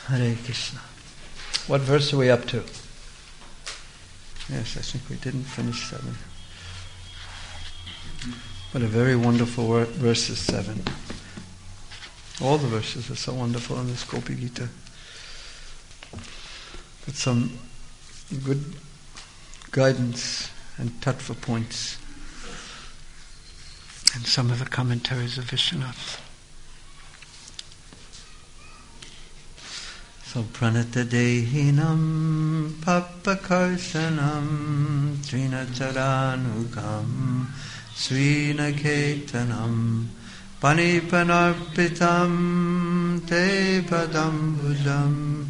Hare Krishna. What verse are we up to? Yes, I think we didn't finish 7. But a very wonderful verse is 7. All the verses are so wonderful in this Gopi Gita. But some good guidance and tattva points. And some of the commentaries of Vishwanath. So pranata dehinam papakarsanam trinacharanukam srinaketanam panipanarpitam te padambujam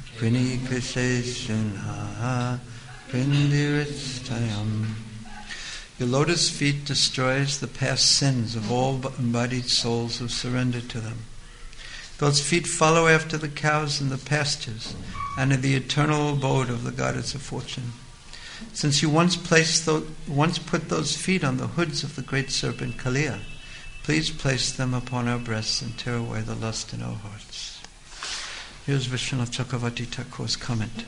krinikasesuna pindiristayam. Your lotus feet destroys the past sins of all embodied souls who surrender to them. Those feet follow after the cows in the pastures and in the eternal abode of the goddess of fortune. Since you once put those feet on the hoods of the great serpent Kaliya, please place them upon our breasts and tear away the lust in our hearts. Here's Vishwanath Chakravarti Thakur's comment.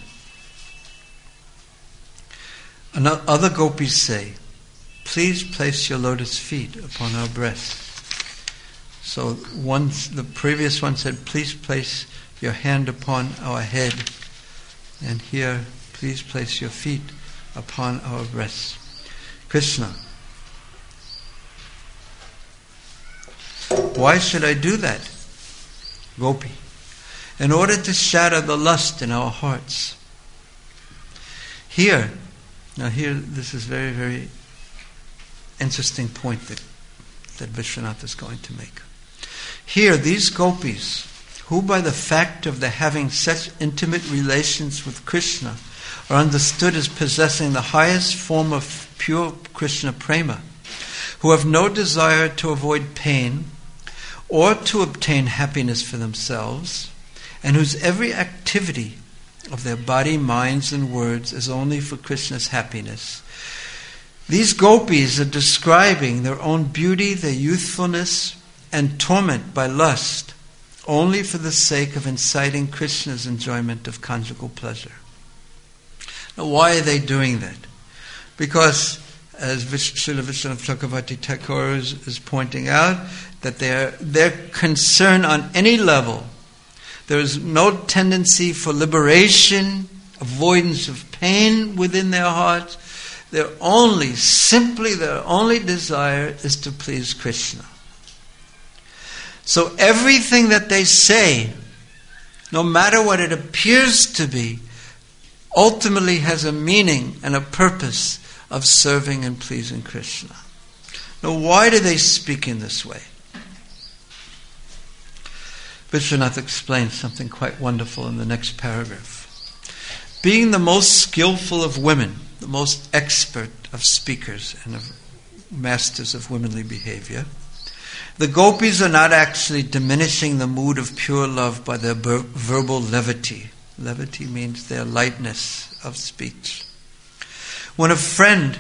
Other gopis say, please place your lotus feet upon our breasts. So the previous one said, please place your hand upon our head. And here, please place your feet upon our breasts. Krishna, why should I do that? Gopi, in order to shatter the lust in our hearts. Here, this is very, very interesting point that Vishwanath is going to make. Here, these gopis, who by the fact of their having such intimate relations with Krishna are understood as possessing the highest form of pure Krishna prema, who have no desire to avoid pain or to obtain happiness for themselves, and whose every activity of their body, minds, and words is only for Krishna's happiness. These gopis are describing their own beauty, their youthfulness, and torment by lust, only for the sake of inciting Krishna's enjoyment of conjugal pleasure. Now, why are they doing that? Because, as Srila Vishwanath Chakravarti Thakur is pointing out, that their concern on any level, there is no tendency for liberation, avoidance of pain within their hearts. Their only desire is to please Krishna. So everything that they say, no matter what it appears to be, ultimately has a meaning and a purpose of serving and pleasing Krishna. Now, why do they speak in this way? Vishwanath explains something quite wonderful in the next paragraph. Being the most skillful of women, the most expert of speakers and of masters of womanly behavior, the gopis are not actually diminishing the mood of pure love by their verbal levity. Levity means their lightness of speech. When a friend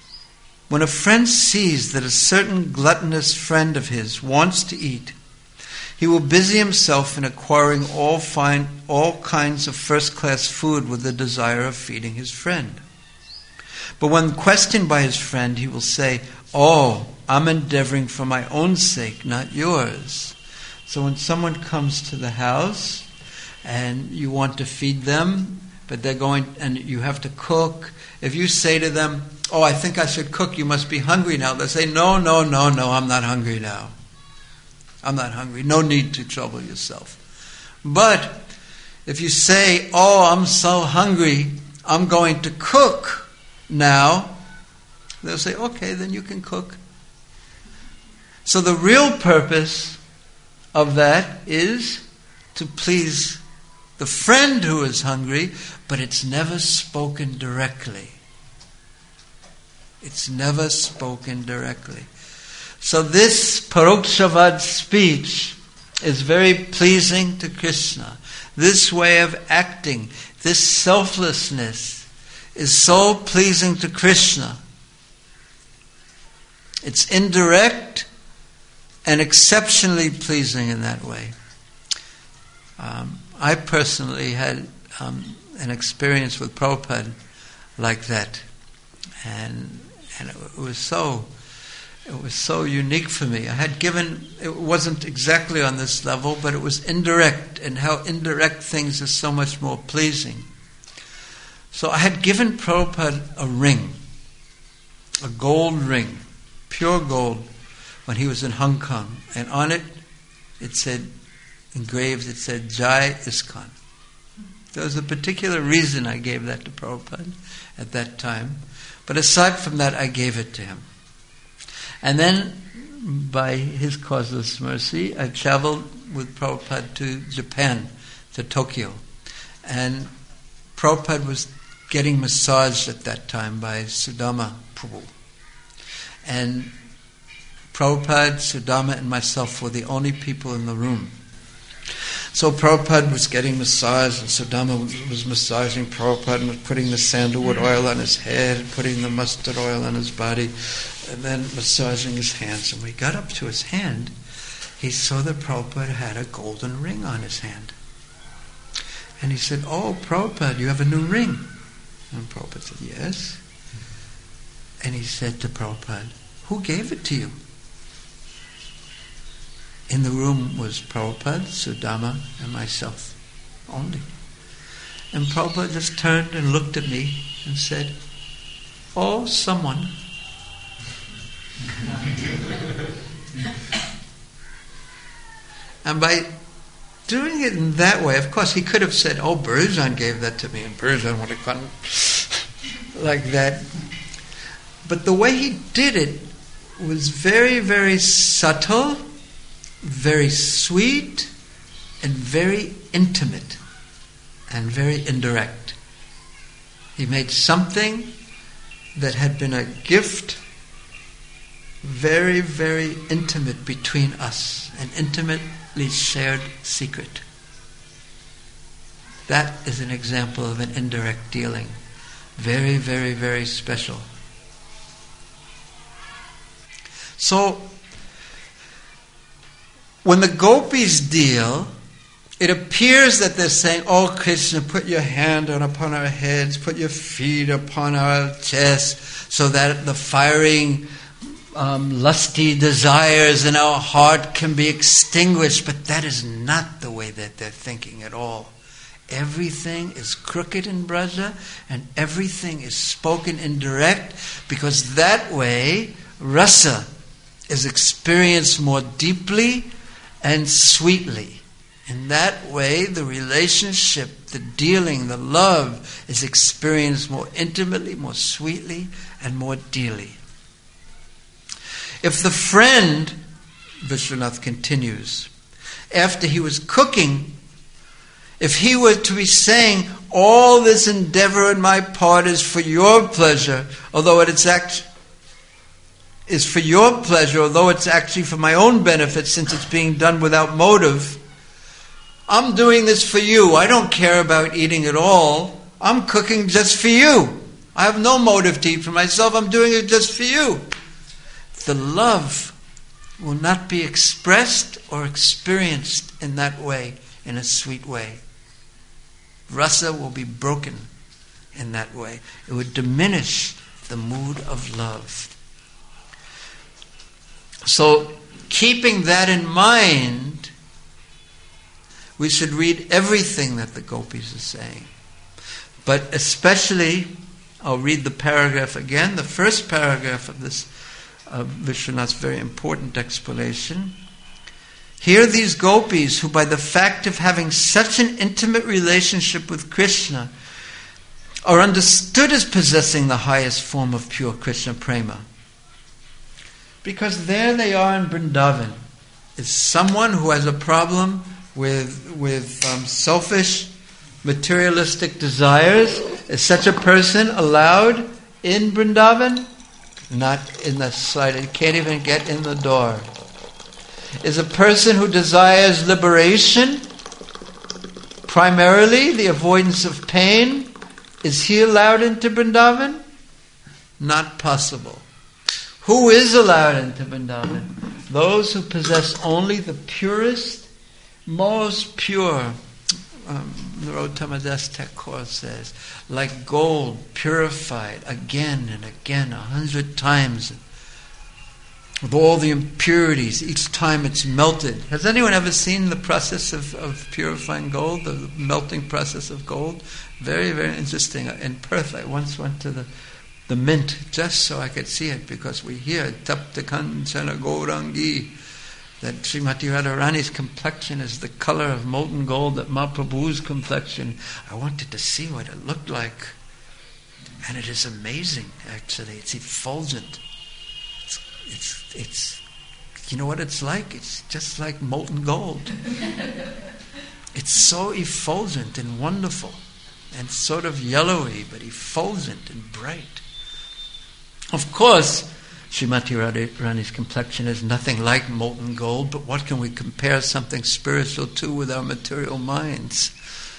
sees that a certain gluttonous friend of his wants to eat, he will busy himself in acquiring all kinds of first-class food with the desire of feeding his friend. But when questioned by his friend, he will say, "Oh, I'm endeavoring for my own sake, not yours." So when someone comes to the house and you want to feed them, but they're going and you have to cook, if you say to them, "Oh, I think I should cook, you must be hungry now," they'll say, No, I'm not hungry now. I'm not hungry. No need to trouble yourself. But if you say, "Oh, I'm so hungry, I'm going to cook now," they'll say, "Okay, then you can cook." So the real purpose of that is to please the friend who is hungry, but it's never spoken directly. It's never spoken directly. So this parokshavad speech is very pleasing to Krishna. This way of acting, this selflessness is so pleasing to Krishna. It's indirect and exceptionally pleasing in that way. I personally had an experience with Prabhupada like that, and it was so unique for me. I had given, it wasn't exactly on this level, but it was indirect, and how indirect things are so much more pleasing. So I had given Prabhupada a ring, a gold ring, pure gold, when he was in Hong Kong, and on it said, engraved, it said, Jai ISKCON. There was a particular reason I gave that to Prabhupada at that time, but aside from that, I gave it to him. And then, by his causeless mercy, I traveled with Prabhupada to Japan, to Tokyo. And Prabhupada was getting massaged at that time by Sudama Prabhu. And Prabhupada, Sudama, and myself were the only people in the room. So Prabhupada was getting massaged, and Sudama was massaging Prabhupada and was putting the sandalwood oil on his head, putting the mustard oil on his body, and then massaging his hands. And when he got up to his hand, he saw that Prabhupada had a golden ring on his hand. And he said, "Oh, Prabhupada, you have a new ring." And Prabhupada said, "Yes." And he said to Prabhupada, "Who gave it to you?" In the room was Prabhupada, Sudama, and myself only. And Prabhupada just turned and looked at me and said, "Oh, someone." And by doing it in that way, of course, he could have said, "Oh, Burjan gave that to me," and Burjan would have gone like that. But the way he did it was very, very subtle, very sweet, and very intimate, and very indirect. He made something that had been a gift very, very intimate between us, an intimately shared secret. That is an example of an indirect dealing. Very, very, very special. So, when the gopis deal, it appears that they're saying, "Oh Krishna, put your hand upon our heads, put your feet upon our chests, so that the firing lusty desires in our heart can be extinguished." But that is not the way that they're thinking at all. Everything is crooked in Braja, and everything is spoken indirect, because that way rasa is experienced more deeply and sweetly. In that way, the relationship, the dealing, the love is experienced more intimately, more sweetly, and more dearly. If the friend, Vishwanath continues, after he was cooking, if he were to be saying, "All this endeavor on my part is for your pleasure, although it's actually for my own benefit, since it's being done without motive. I'm doing this for you. I don't care about eating at all. I'm cooking just for you. I have no motive to eat for myself. I'm doing it just for you." The love will not be expressed or experienced in that way, in a sweet way. Rasa will be broken in that way. It would diminish the mood of love. So, keeping that in mind, we should read everything that the gopis are saying. But especially, I'll read the paragraph again, the first paragraph of this Vishwanath's very important explanation. Here these gopis, who by the fact of having such an intimate relationship with Krishna, are understood as possessing the highest form of pure Krishna prema. Because there they are in Vrindavan. Is someone who has a problem with selfish, materialistic desires. Is such a person allowed in Vrindavan? Not in the slightest. Can't even get in the door. Is a person who desires liberation, primarily the avoidance of pain, is he allowed into Vrindavan? Not possible. Who is allowed into Vrindavan? Those who possess only the purest, most pure Narottama Das Thakur says, like gold purified again and again 100 times, with all the impurities, each time it's melted. Has anyone ever seen the process of purifying gold, the melting process of gold? Very, very interesting. In Perth, I once went to the mint just so I could see it, because we hear Tapta Kanchana Gaurangi, that Srimati Radharani's complexion is the color of molten gold, that Mahaprabhu's complexion. I wanted to see what it looked like. And it is amazing, actually. It's effulgent. It's you know what it's like? It's just like molten gold. It's so effulgent and wonderful, and sort of yellowy, but effulgent and bright. Of course, Srimati Radharani's complexion is nothing like molten gold, but what can we compare something spiritual to with our material minds?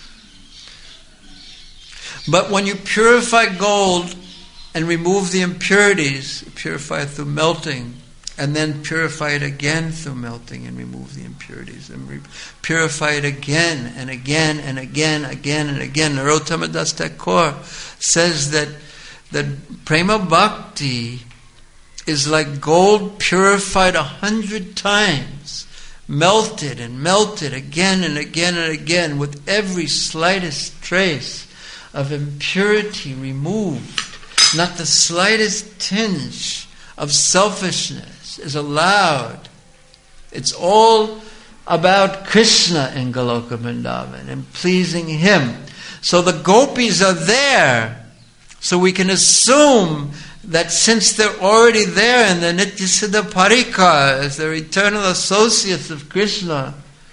But when you purify gold and remove the impurities, purify it through melting, and then purify it again through melting and remove the impurities, and purify it again and again and again and again. Narottama Das Thakur says that Prema Bhakti is like gold purified 100 times, melted and melted again and again and again, with every slightest trace of impurity removed. Not the slightest tinge of selfishness is allowed. It's all about Krishna in Goloka Vrindavan and pleasing Him. So the gopis are there, so we can assume that since they're already there in the Nityasiddha Parikaras, they're eternal associates of Krishna,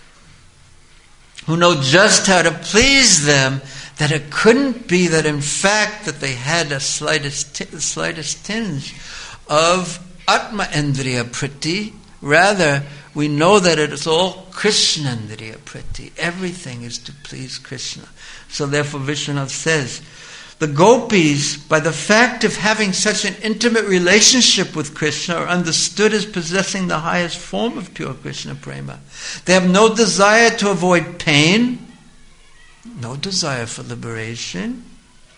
who know just how to please them, that it couldn't be that in fact that they had the slightest tinge of Atma Indriya Priti. Rather, we know that it is all Krishna Indriya Priti. Everything is to please Krishna. So therefore Vishwanath says, the gopis, by the fact of having such an intimate relationship with Krishna, are understood as possessing the highest form of pure Krishna prema. They have no desire to avoid pain, no desire for liberation,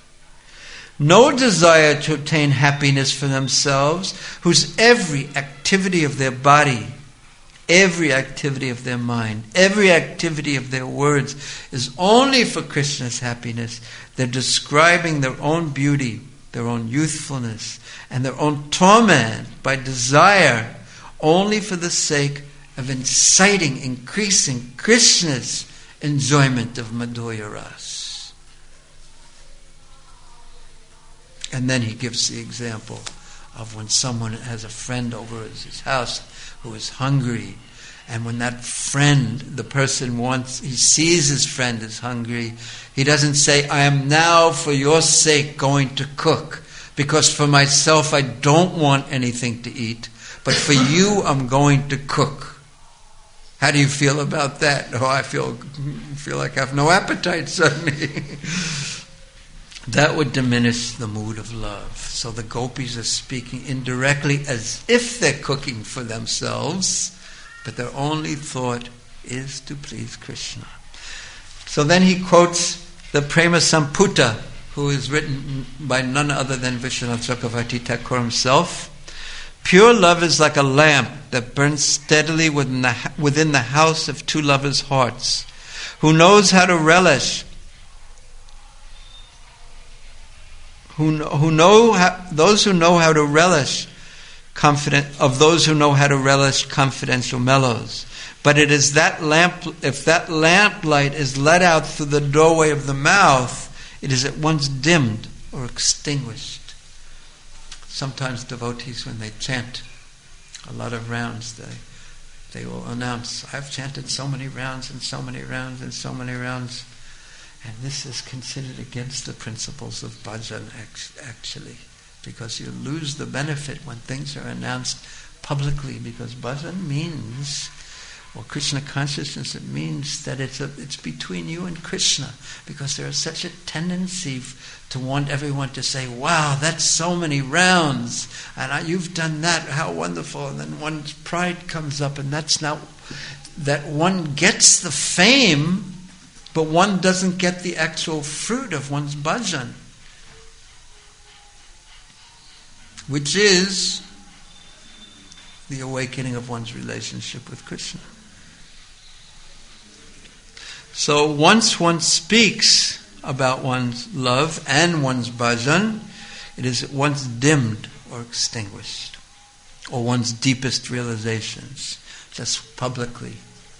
no desire to obtain happiness for themselves, whose every activity of their body, every activity of their mind, every activity of their words is only for Krishna's happiness. They're describing their own beauty, their own youthfulness, and their own torment by desire only for the sake of inciting, increasing Krishna's enjoyment of Madhurya Ras. And then he gives the example of when someone has a friend over at his house who is hungry, and when that friend, the person he sees his friend is hungry, he doesn't say, I am now for your sake going to cook, because for myself I don't want anything to eat, but for you I'm going to cook. How do you feel about that? Oh, I feel like I have no appetite suddenly. That would diminish the mood of love. So the gopis are speaking indirectly as if they're cooking for themselves, but their only thought is to please Krishna. So then he quotes the Prema Samputa, who is written by none other than Vishwanath Chakravarti Thakur himself. Pure love is like a lamp that burns steadily within the house of two lovers' hearts, who knows how to relish, those who know how to relish confidential mellows. But it is that lamp. If that lamplight is let out through the doorway of the mouth, it is at once dimmed or extinguished. Sometimes devotees, when they chant a lot of rounds, they will announce, I've chanted so many rounds and so many rounds and so many rounds. And this is considered against the principles of bhajan, actually, because you lose the benefit when things are announced publicly, because bhajan means, or Krishna consciousness, it means that it's between you and Krishna, because there is such a tendency to want everyone to say, wow, that's so many rounds, and you've done that, how wonderful, and then one's pride comes up, and that's not, that one gets the fame, but one doesn't get the actual fruit of one's bhajan, which is the awakening of one's relationship with Krishna. So once one speaks about one's love and one's bhajan, it is at once dimmed or extinguished, or one's deepest realizations, just publicly.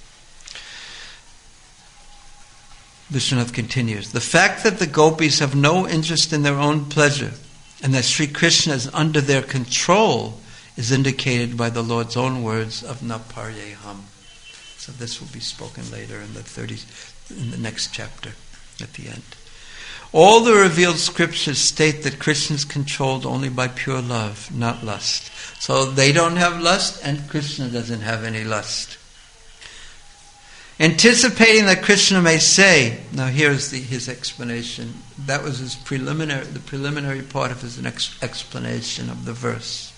Vishwanath continues, the fact that the gopis have no interest in their own pleasure and that Sri Krishna is under their control is indicated by the Lord's own words of na paryeham. So this will be spoken later in the next chapter at the end. All the revealed scriptures state that Krishna is controlled only by pure love, not lust. So they don't have lust and Krishna doesn't have any lust. Anticipating that Krishna may say, now here's his explanation. That was the preliminary part of his explanation of the verse.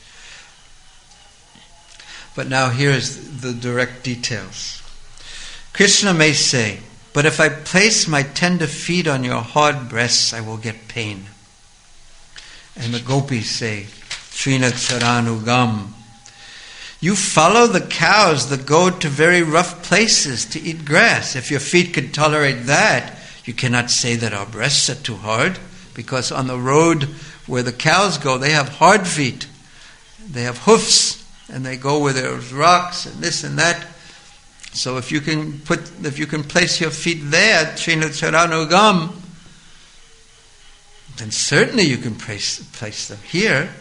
But now here's the direct details. Krishna may say, but if I place my tender feet on your hard breasts, I will get pain. And the gopis say, Srina Charanugam, you follow the cows that go to very rough places to eat grass. If your feet can tolerate that, you cannot say that our breasts are too hard, because on the road where the cows go, they have hard feet. They have hoofs, and they go where there's rocks and this and that. So if you can place your feet there, Srina Charanugam, then certainly you can place them here.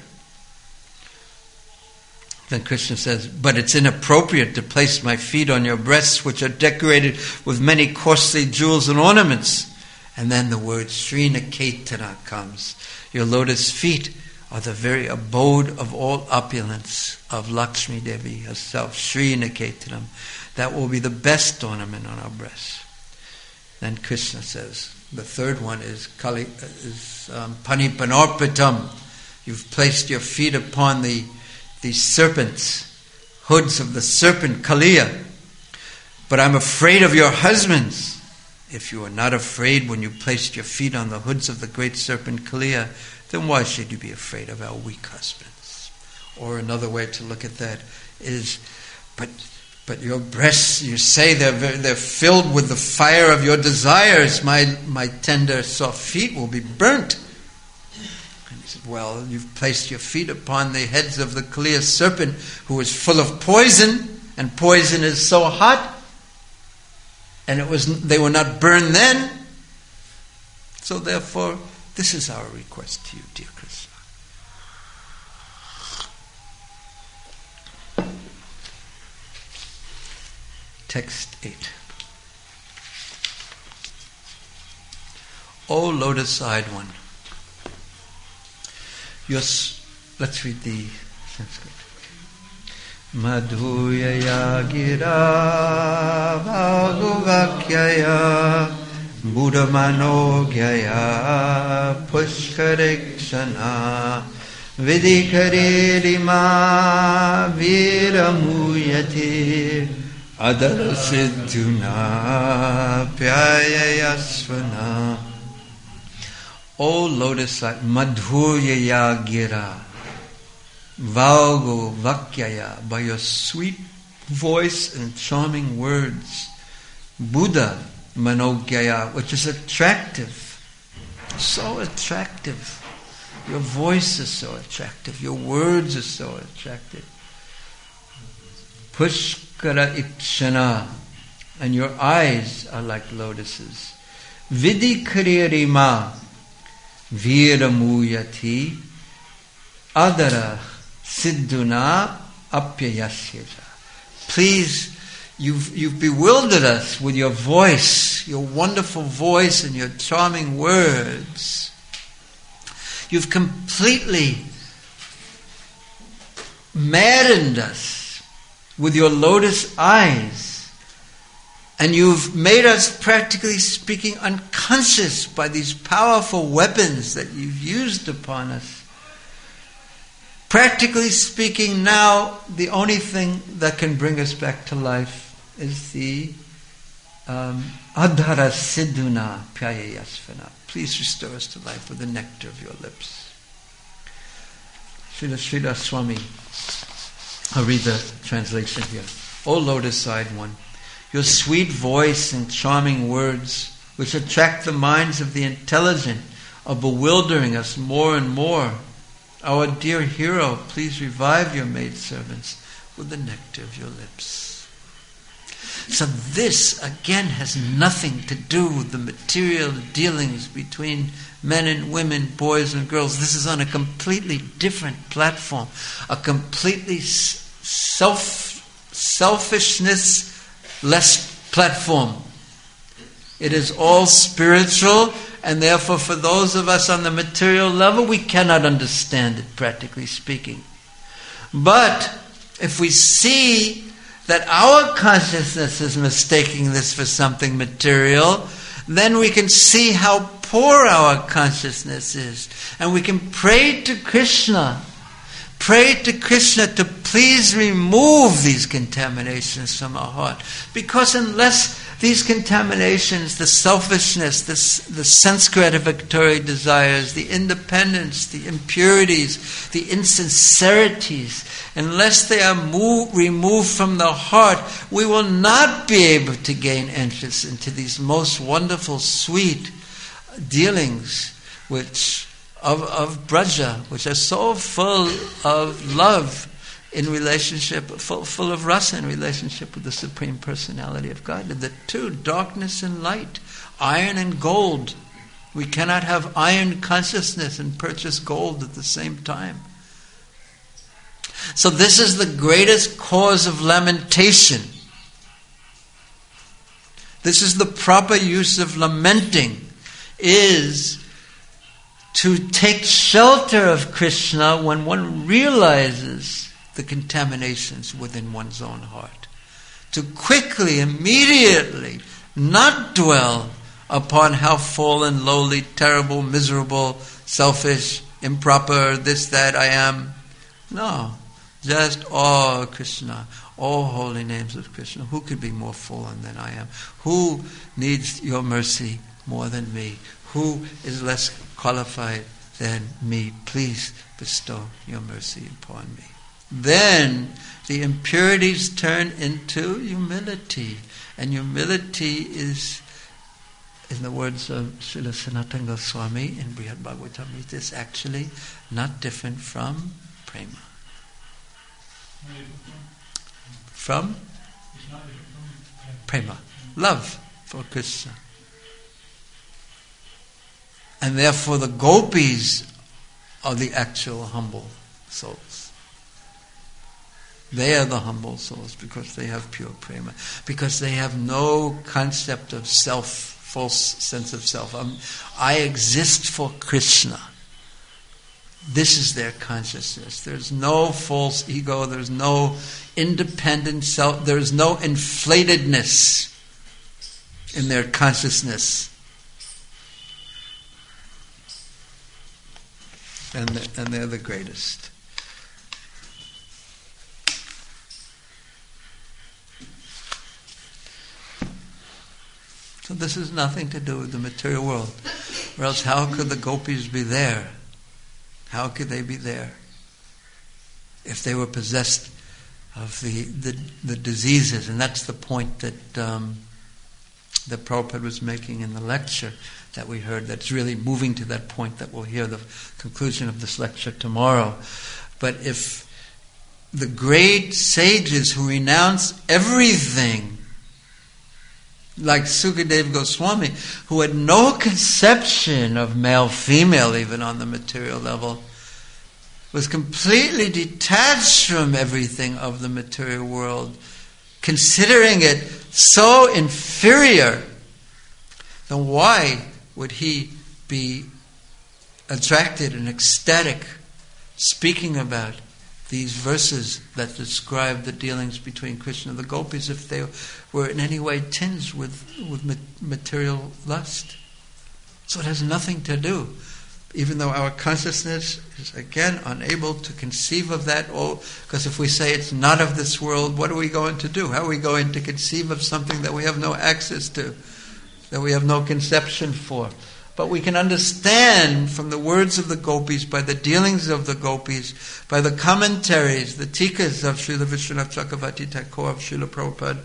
Then Krishna says, but it's inappropriate to place my feet on your breasts, which are decorated with many costly jewels and ornaments. And then the word Srinaketana comes. Your lotus feet are the very abode of all opulence of Lakshmi Devi herself, Srinaketanam. That will be the best ornament on our breasts. Then Krishna says, the third one is Panipanarpitam. You've placed your feet upon the serpents, hoods of the serpent Kaliya. But I'm afraid of your husbands. If you are not afraid when you placed your feet on the hoods of the great serpent Kaliya, then why should you be afraid of our weak husbands? Or another way to look at that is, but your breasts, you say they're filled with the fire of your desires. My tender soft feet will be burnt. Well, you've placed your feet upon the heads of the Kaliya serpent, who is full of poison, and poison is so hot, and they were not burned then. So therefore, this is our request to you, dear Krishna. Text 8. O lotus-eyed one. Let's read the Sanskrit. Madhuyaya gira bhaguvakyaya buddhamanogyaya pushkarikshana vidikaririma viramuyati adarasiddhuna pyayayasvana. O lotus, madhuyaya gira, valgo vakyaya, by your sweet voice and charming words, Buddha manogyaya, which is attractive, so attractive. Your voice is so attractive, your words are so attractive. Pushkara ikshana, and your eyes are like lotuses. Vidikaririma, Viramuyati Adara Siddhuna Apyayasyaja. Please, you've bewildered us with your voice, your wonderful voice and your charming words. You've completely maddened us with your lotus eyes. And you've made us, practically speaking, unconscious by these powerful weapons that you've used upon us. Practically speaking, now the only thing that can bring us back to life is the Adhara Siddhuna Pyayayasvana. Please restore us to life with the nectar of your lips. Srila Sridhar Swami. I'll read the translation here. O lotus-eyed one, your sweet voice and charming words, which attract the minds of the intelligent, are bewildering us more and more. Our dear hero, please revive your maidservants with the nectar of your lips. So this, again, has nothing to do with the material dealings between men and women, boys and girls. This is on a completely different platform, a completely selfishness-less platform. It is all spiritual, and therefore for those of us on the material level, we cannot understand it, practically speaking. But if we see that our consciousness is mistaking this for something material, then we can see how poor our consciousness is. And we can pray to Krishna to please remove these contaminations from our heart. Because unless these contaminations, the selfishness, the sense gratificatory desires, the independence, the impurities, the insincerities, unless they are removed from the heart, we will not be able to gain entrance into these most wonderful, sweet dealings of Braja, which are so full of love in relationship, full of rasa in relationship with the Supreme Personality of God. The two, darkness and light, iron and gold. We cannot have iron consciousness and purchase gold at the same time. So this is the greatest cause of lamentation. This is the proper use of lamenting, is to take shelter of Krishna when one realizes the contaminations within one's own heart. To quickly, immediately, not dwell upon how fallen, lowly, terrible, miserable, selfish, improper, this, that, I am. No. Just, oh Krishna, all holy names of Krishna. Who could be more fallen than I am? Who needs your mercy more than me? Who is less qualified than me? Please bestow your mercy upon me. Then the impurities turn into humility. And humility is, in the words of Srila Sanatana Goswami in Brihad Bhagavatam, it is actually not different from prema. From prema, love for Krishna. And therefore the gopis are the actual humble souls. They are the humble souls because they have pure prema. Because they have no concept of self, false sense of self. I exist for Krishna. This is their consciousness. There's no false ego. There's no independent self. There's no inflatedness in their consciousness. And they're the greatest. So this has nothing to do with the material world. Or else how could the gopis be there? How could they be there if they were possessed of the diseases? And that's the point that that Prabhupada was making in the lecture that we heard. That's really moving to that point that we'll hear the conclusion of this lecture tomorrow. But if the great sages who renounce everything, like Sukadeva Goswami, who had no conception of male-female even on the material level, was completely detached from everything of the material world, considering it so inferior, then why would he be attracted and ecstatic speaking about these verses that describe the dealings between Krishna and the gopis if they were in any way tinged with material lust? So it has nothing to do even though our consciousness is again unable to conceive of that, because if we say it's not of this world, what are we going to do? How are we going to conceive of something that we have no access to, that we have no conception for? But we can understand from the words of the gopis, by the dealings of the gopis, by the commentaries, the tikas of Srila Vishwanath Chakravarti Thakur, of Srila Prabhupada,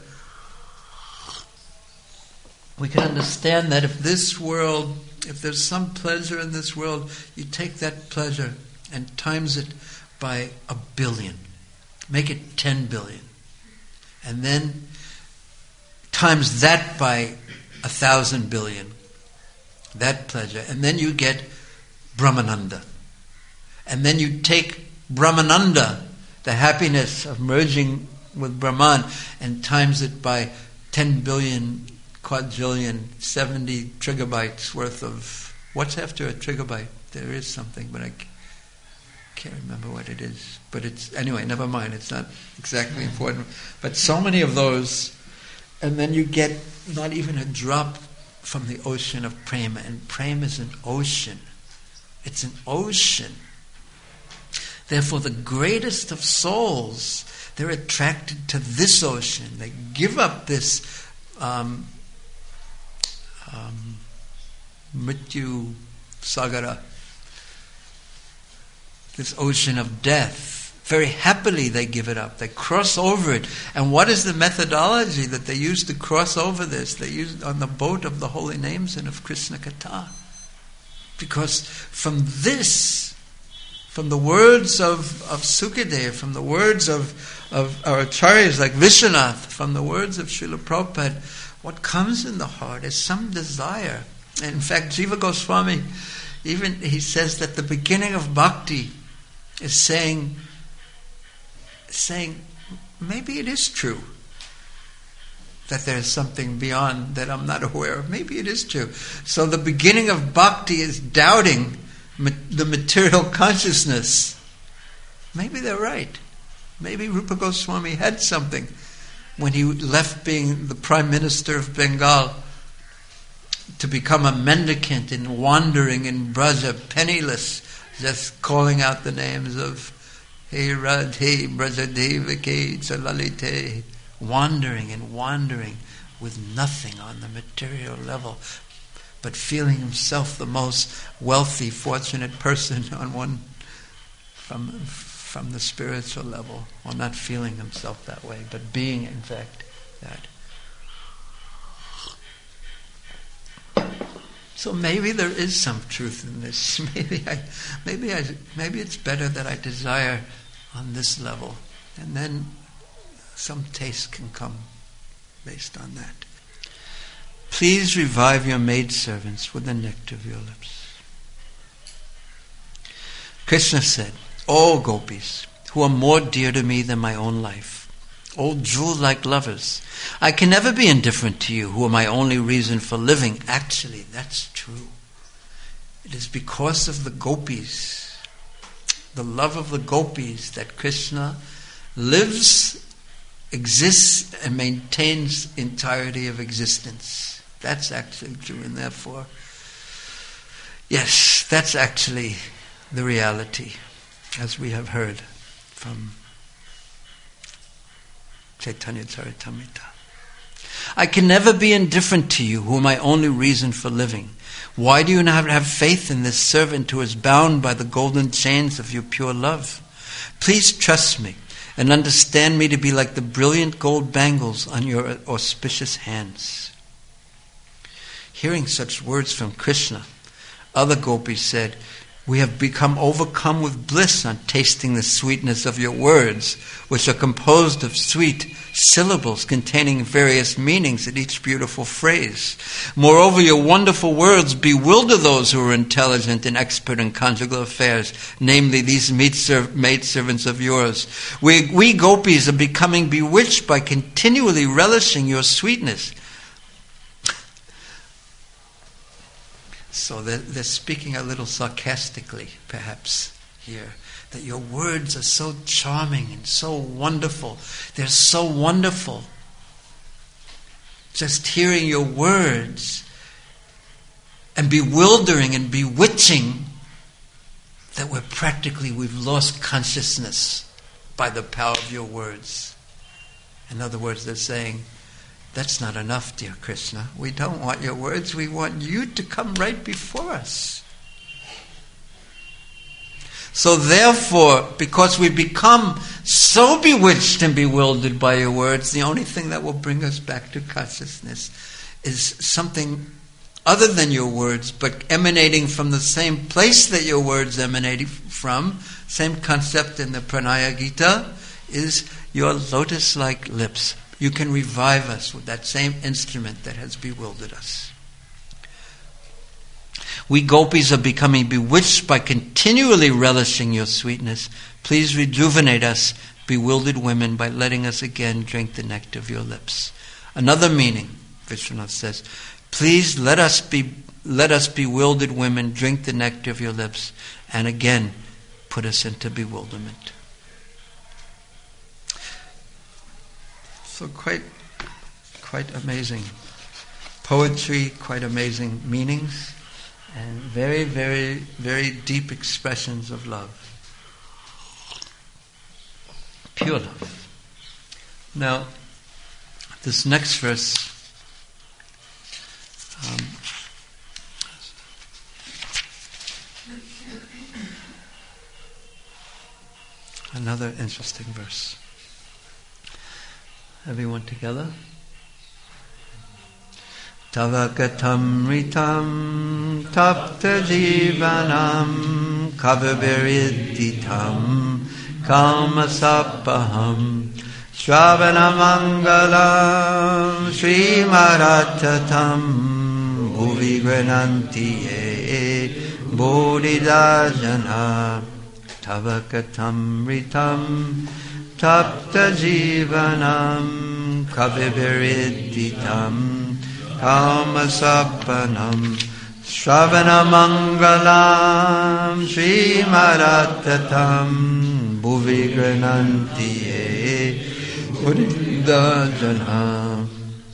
we can understand that if this world, if there's some pleasure in this world, you take that pleasure and times it by 1 billion. Make it 10 billion. And then times that by 1,000 billion. That pleasure. And then you get Brahmananda. And then you take Brahmananda, the happiness of merging with Brahman, and times it by 10 billion, quadrillion, 70 trigobytes worth of... What's after a trigobyte? There is something, but I can't remember what it is. But it's... Anyway, never mind. It's not exactly important. But so many of those, and then you get not even a drop from the ocean of prema. And prema is an ocean. It's an ocean. Therefore, the greatest of souls, they're attracted to this ocean. They give up this Mrityu Sagara, this ocean of death. Very happily they give it up. They cross over it. And what is the methodology that they use to cross over this? They use it on the boat of the holy names and of Krishna Katha. Because from this, from the words of Sukadeva, from the words of our acharyas like Vishwanath, from the words of Srila Prabhupada, what comes in the heart is some desire. And in fact, Jiva Goswami, even he says that the beginning of bhakti is saying, maybe it is true that there's something beyond that I'm not aware of. Maybe it is true. So the beginning of bhakti is doubting the material consciousness. Maybe they're right. Maybe Rupa Goswami had something when he left being the Prime Minister of Bengal to become a mendicant and wandering in Braja, penniless, just calling out the names of Hey Radhe, Brajadevaki, Chalalite, wandering and wandering with nothing on the material level, but feeling himself the most wealthy, fortunate person on one from the spiritual level, or not feeling himself that way, but being in fact that. So maybe there is some truth in this. Maybe it's better that I desire on this level, and then some taste can come based on that. Please revive your maidservants with the nectar of your lips. Krishna said, "O gopis, who are more dear to me than my own life, O jewel-like lovers, I can never be indifferent to you, who are my only reason for living." Actually, that's true. It is because of the gopis, the love of the gopis, that Krishna lives, exists, and maintains entirety of existence. That's actually true, and therefore, yes, that's actually the reality, as we have heard from Chaitanya Charitamrita. I can never be indifferent to you, who are my only reason for living. Why do you not have faith in this servant who is bound by the golden chains of your pure love? Please trust me and understand me to be like the brilliant gold bangles on your auspicious hands. Hearing such words from Krishna, other gopis said, "We have become overcome with bliss on tasting the sweetness of your words, which are composed of sweet syllables containing various meanings in each beautiful phrase. Moreover, your wonderful words bewilder those who are intelligent and expert in conjugal affairs, namely these maidservants of yours. We gopis are becoming bewitched by continually relishing your sweetness." So they're speaking a little sarcastically, perhaps, here. That your words are so charming and so wonderful. They're so wonderful. Just hearing your words and bewildering and bewitching that we've lost consciousness by the power of your words. In other words, they're saying, that's not enough, dear Krishna. We don't want your words. We want you to come right before us. So therefore, because we become so bewitched and bewildered by your words, the only thing that will bring us back to consciousness is something other than your words, but emanating from the same place that your words emanated from, same concept in the Pranaya Gita, is your lotus-like lips. You can revive us with that same instrument that has bewildered us. We gopis are becoming bewitched by continually relishing your sweetness. Please rejuvenate us, bewildered women, by letting us again drink the nectar of your lips. Another meaning, Vishwanath says, please let us bewildered women drink the nectar of your lips and again put us into bewilderment. So quite amazing poetry, quite amazing meanings, and very, very, very deep expressions of love. Pure love. Now, this next verse, another interesting verse. Everyone together. Tava katam ritam tapta jivanam kavaberidditam kalmasapaham Shravanamangalam Srimaratatam Bhuvi Granantiye Bodhidajana Tavakatam Ritam Tapta Jivanam Kaviviridditam Kalmasapanam Shravanamangalam Srimaratatam Bhuvi Granantiye Bodhidajana.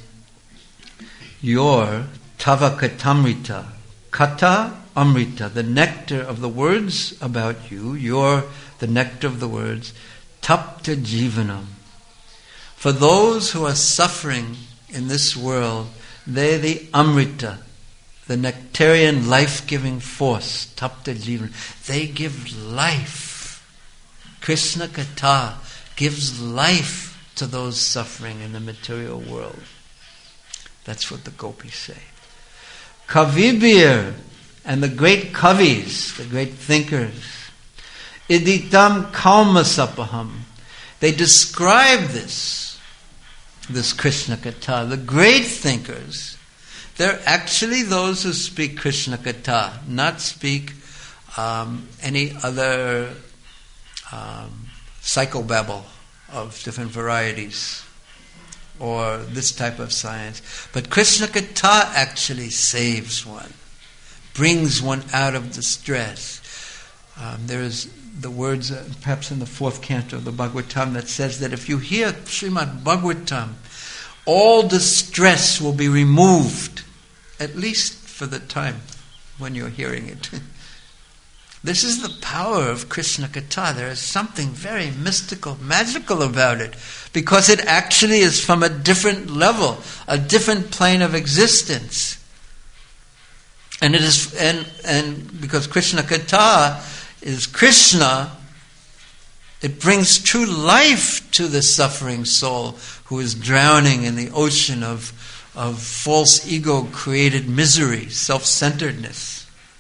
Your Tavakatamrita, Kata Amrita, the nectar of the words about you, you're the nectar of the words, Tapta Jivanam. For those who are suffering in this world, they're the Amrita, the nectarian life-giving force, Tapta Jivanam. They give life. Krishna Katha gives life to those suffering in the material world. That's what the gopis say. Kavibir, and the great kavis, the great thinkers, iditam kalmasapaham, they describe this Krishna Katha. The great thinkers, they're actually those who speak Krishna Katha, not speak any other psychobabble of different varieties or this type of science. But Krishna Katha actually saves one, brings one out of distress. There is the words, perhaps in the 4th canto of the Bhagavatam, that says that if you hear Srimad Bhagavatam, all distress will be removed, at least for the time when you're hearing it. This is the power of Krishna Katha. There is something very mystical, magical about it, because it actually is from a different level, a different plane of existence. And it is, and because Krishna Katha is Krishna, it brings true life to the suffering soul who is drowning in the ocean of false ego-created misery, self-centeredness.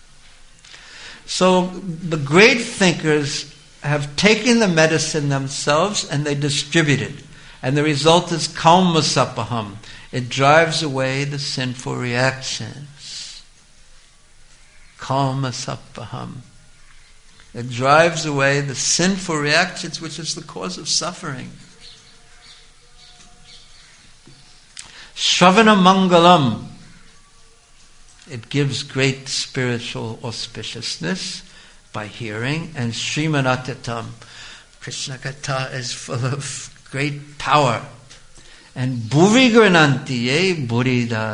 So the great thinkers have taken the medicine themselves and they distribute it. And the result is kalmasapaham. It drives away the sinful reactions. Kalmasapaham. It drives away the sinful reactions, which is the cause of suffering. Shravana Mangalam. It gives great spiritual auspiciousness by hearing. And Srimaratatam, Krishna Katha is full of great power. And Bhuvi Granantiye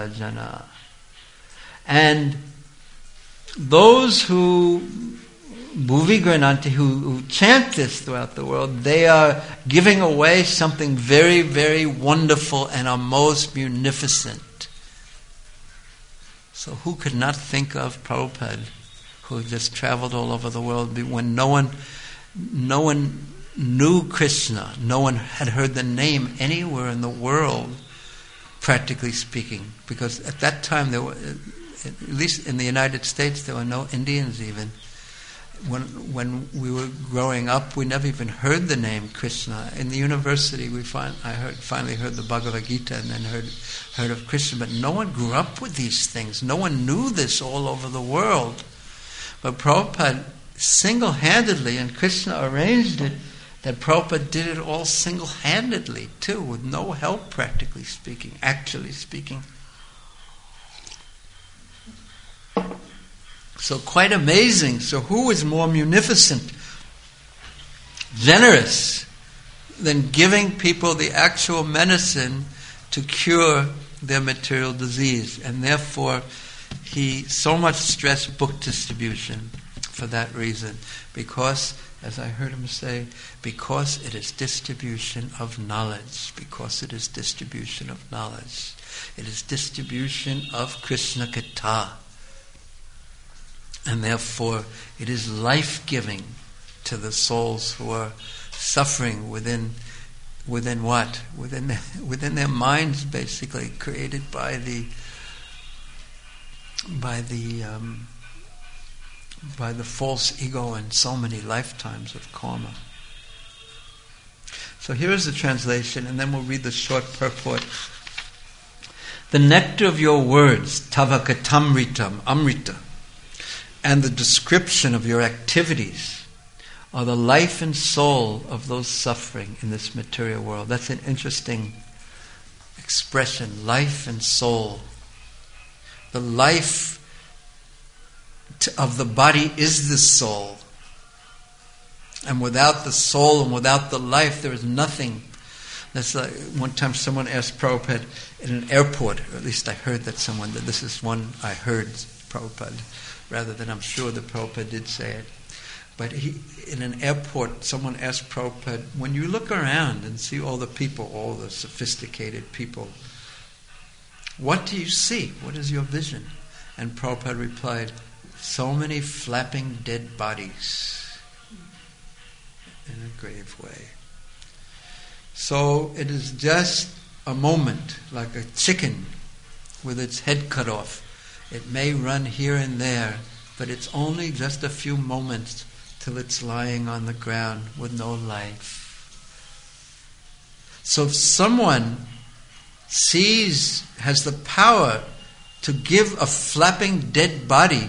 Bodhidajana. And those who Bhuvi Grananti, who chant this throughout the world, they are giving away something very, very wonderful and are most munificent. So who could not think of Prabhupada, who just traveled all over the world when no one knew Krishna, no one had heard the name anywhere in the world, practically speaking, because at that time there were, at least in the United States, there were no Indians even. When we were growing up, we never even heard the name Krishna. In the university, I finally heard the Bhagavad Gita and then heard of Krishna, but no one grew up with these things. No one knew this all over the world. But Prabhupada single-handedly, and Krishna arranged it, that Prabhupada did it all single-handedly too, with no help, practically speaking, actually speaking. So quite amazing. So who is more munificent, generous, than giving people the actual medicine to cure their material disease? And therefore, he so much stressed book distribution for that reason. Because, as I heard him say, because it is distribution of knowledge. Because it is distribution of knowledge. It is distribution of Krishna Katha. And therefore, it is life-giving to the souls who are suffering within what? Within their minds, basically, created by the false ego and so many lifetimes of karma. So here is the translation, and then we'll read the short purport. The nectar of your words, tavakatamritam, amrita, and the description of your activities are the life and soul of those suffering in this material world. That's an interesting expression, life and soul. The life of the body is the soul. And without the soul and without the life, there is nothing. That's like one time someone asked Prabhupada in an airport, or at least I heard that this is one I heard Prabhupada, rather than I'm sure that Prabhupada did say it. But in an airport, someone asked Prabhupada, when you look around and see all the people, all the sophisticated people, what do you see? What is your vision? And Prabhupada replied, so many flapping dead bodies in a grave way. So it is just a moment, like a chicken with its head cut off. It may run here and there, but it's only just a few moments till it's lying on the ground with no life. So if someone has the power to give a flapping dead body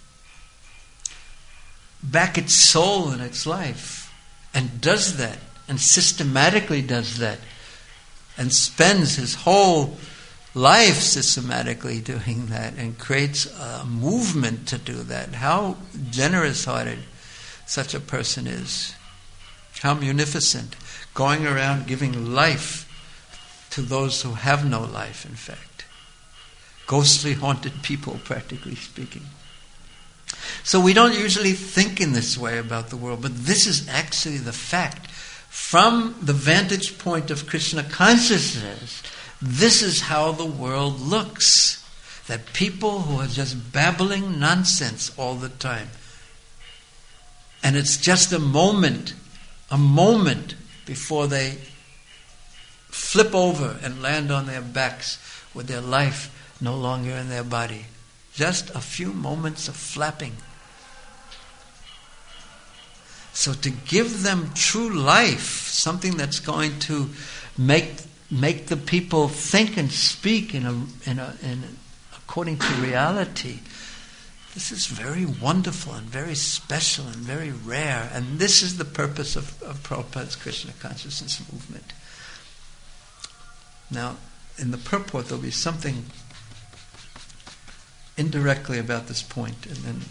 back its soul and its life, and does that, and systematically does that, and spends his whole life systematically doing that, and creates a movement to do that, how generous-hearted such a person is. How munificent. Going around giving life to those who have no life, in fact. Ghostly haunted people, practically speaking. So we don't usually think in this way about the world, but this is actually the fact. From the vantage point of Krishna consciousness, this is how the world looks. That people who are just babbling nonsense all the time. And it's just a moment before they flip over and land on their backs with their life no longer in their body. Just a few moments of flapping. So to give them true life, something that's going to make the people think and speak according to reality, this is very wonderful and very special and very rare. And this is the purpose of Prabhupada's Krishna consciousness movement. Now, in the purport, there'll be something indirectly about this point. And then,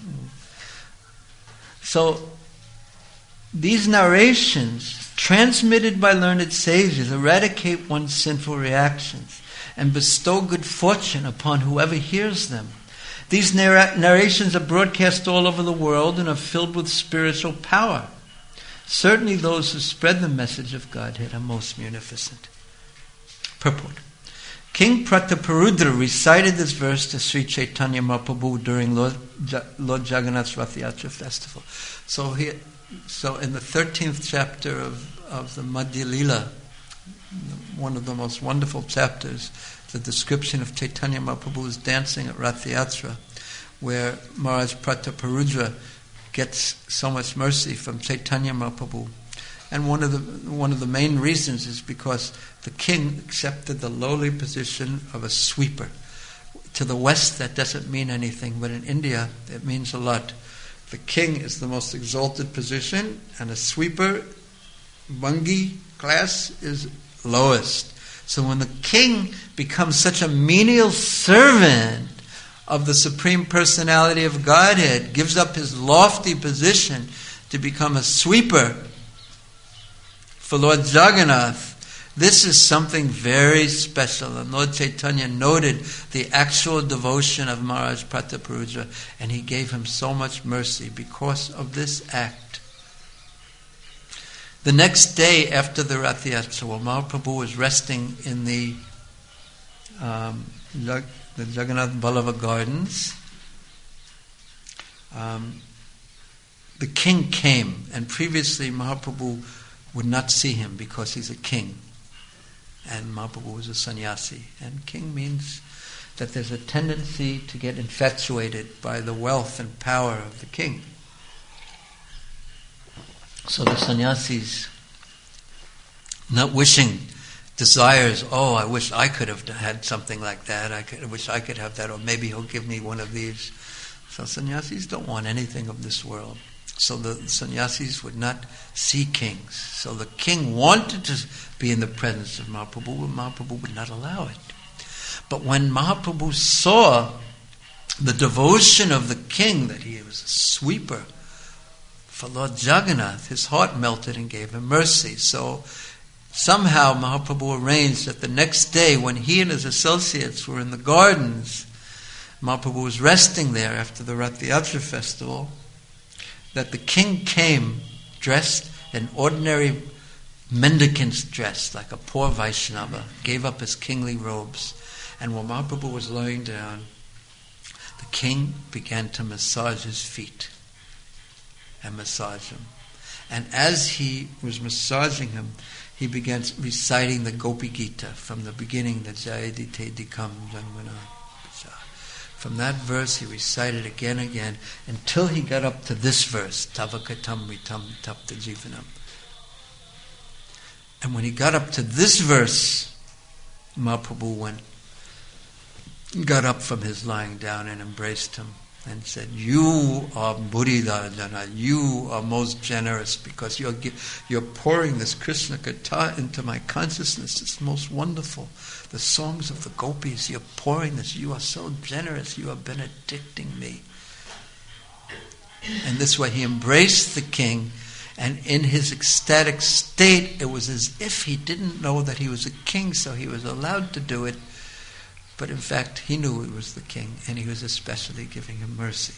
so, these narrations, transmitted by learned sages, eradicate one's sinful reactions and bestow good fortune upon whoever hears them. These narrations are broadcast all over the world and are filled with spiritual power. Certainly those who spread the message of Godhead are most munificent. Purport. King Prataparudra recited this verse to Sri Chaitanya Mahaprabhu during Lord Jagannath's Rath Yatra festival. So in the 13th chapter of the Madhya Lila, one of the most wonderful chapters, the description of Chaitanya Mahaprabhu's dancing at Rath Yatra, where Maharaj Prataparudra gets so much mercy from Chaitanya Mahaprabhu. And one of the main reasons is because the king accepted the lowly position of a sweeper. To the West, that doesn't mean anything, but in India, it means a lot. The king is the most exalted position, and a sweeper, Bangi class, is lowest. So when the king becomes such a menial servant of the Supreme Personality of Godhead, gives up his lofty position to become a sweeper for Lord Jagannath, this is something very special. And Lord Chaitanya noted the actual devotion of Maharaj Prataparudra, and he gave him so much mercy because of this act. The next day after the Rath Yatra, while Mahaprabhu was resting in the Jagannath Ballava Gardens, the king came, and previously Mahaprabhu would not see him because he's a king, and Mahaprabhu was a sannyasi. And king means that there's a tendency to get infatuated by the wealth and power of the king. So the sannyasis, not wishing, desires, oh, I wish I could have had something like that, I wish I could have that, or maybe he'll give me one of these. So sannyasis don't want anything of this world. So the sannyasis would not see kings. So the king wanted to be in the presence of Mahaprabhu, but Mahaprabhu would not allow it. But when Mahaprabhu saw the devotion of the king, that he was a sweeper for Lord Jagannath, his heart melted and gave him mercy. So somehow Mahaprabhu arranged that the next day, when he and his associates were in the gardens, Mahaprabhu was resting there after the Rath Yatra festival, that the king came dressed in ordinary mendicant's dress, like a poor Vaishnava, gave up his kingly robes. And while Mahaprabhu was lying down, the king began to massage his feet and massage him. And as he was massaging him, he began reciting the Gopi Gita from the beginning, the Jayadite Dikam Janmana. From that verse he recited again and again until he got up to this verse, Tavakatam Ritam Tapta Jivanam. And when he got up to this verse, Mahaprabhu got up from his lying down and embraced him and said, "You are Buddhidharajana, you are most generous, because you're pouring this Krishna Katha into my consciousness. It's most wonderful. The songs of the gopis, you're pouring this. You are so generous. You are benedicting me." And this way he embraced the king, and in his ecstatic state, it was as if he didn't know that he was a king, so he was allowed to do it. But in fact, he knew he was the king, and he was especially giving him mercy.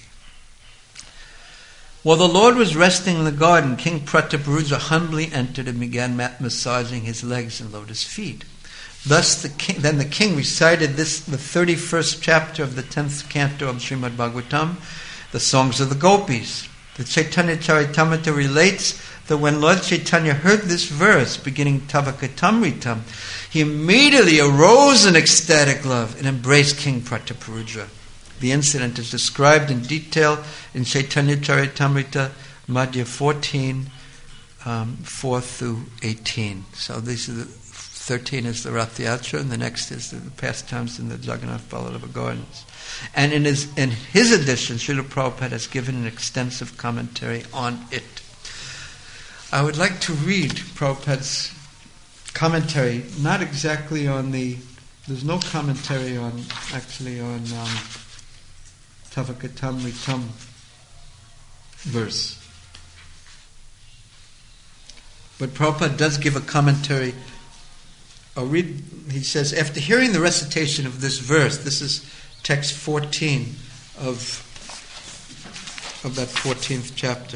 While the Lord was resting in the garden, King Prataparudra humbly entered and began massaging his legs and lotus feet. Thus, the king recited the 31st chapter of the 10th canto of Srimad Bhagavatam, the songs of the gopis. The Chaitanya Charitamrita relates that when Lord Chaitanya heard this verse, beginning Tavakatamritam, he immediately arose in ecstatic love and embraced King Prataparudra. The incident is described in detail in Chaitanya Charitamrita, Madhya 14, 4 through 18. So these are 13 is the Rath Yatra, and the next is the pastimes in the Jagannath Ballava Gardens. And in his edition, Srila Prabhupada has given an extensive commentary on it. I would like to read Prabhupada's commentary, not exactly on there's no commentary on Tavakatamritam verse. But Prabhupada does give a commentary. He says, after hearing the recitation of this verse, this is text 14 of that 14th chapter.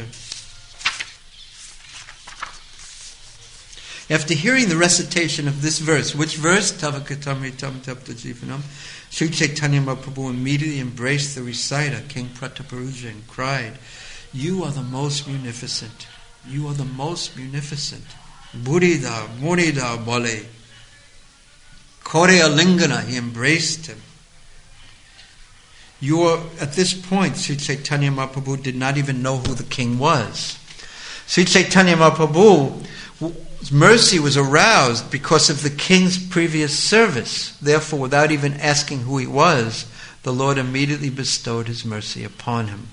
After hearing the recitation of this verse, which verse? Tavakatamritam taptajivanam, Sri Chaitanya Mahaprabhu immediately embraced the reciter, King Prataparuja, and cried, "You are the most munificent. You are the most munificent. Burida, Murida, Bole." Korea Lingana, he embraced him. At this point, Sri Chaitanya Mahaprabhu did not even know who the king was. Sri Chaitanya Mahaprabhu's mercy was aroused because of the king's previous service. Therefore, without even asking who he was, the Lord immediately bestowed his mercy upon him.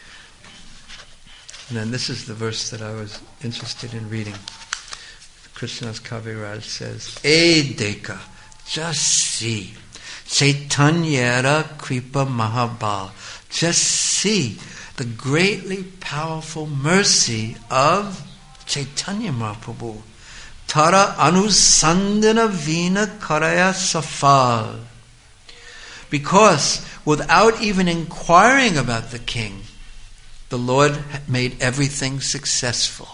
And then this is the verse that I was interested in reading. Krishnadas Kaviraj says, "E Deka, just see, Chaitanyara Kripa Mahabal, just see the greatly powerful mercy of Chaitanya Mahaprabhu. Tara anusandana vina karaya safal." Because without even inquiring about the king, the Lord made everything successful.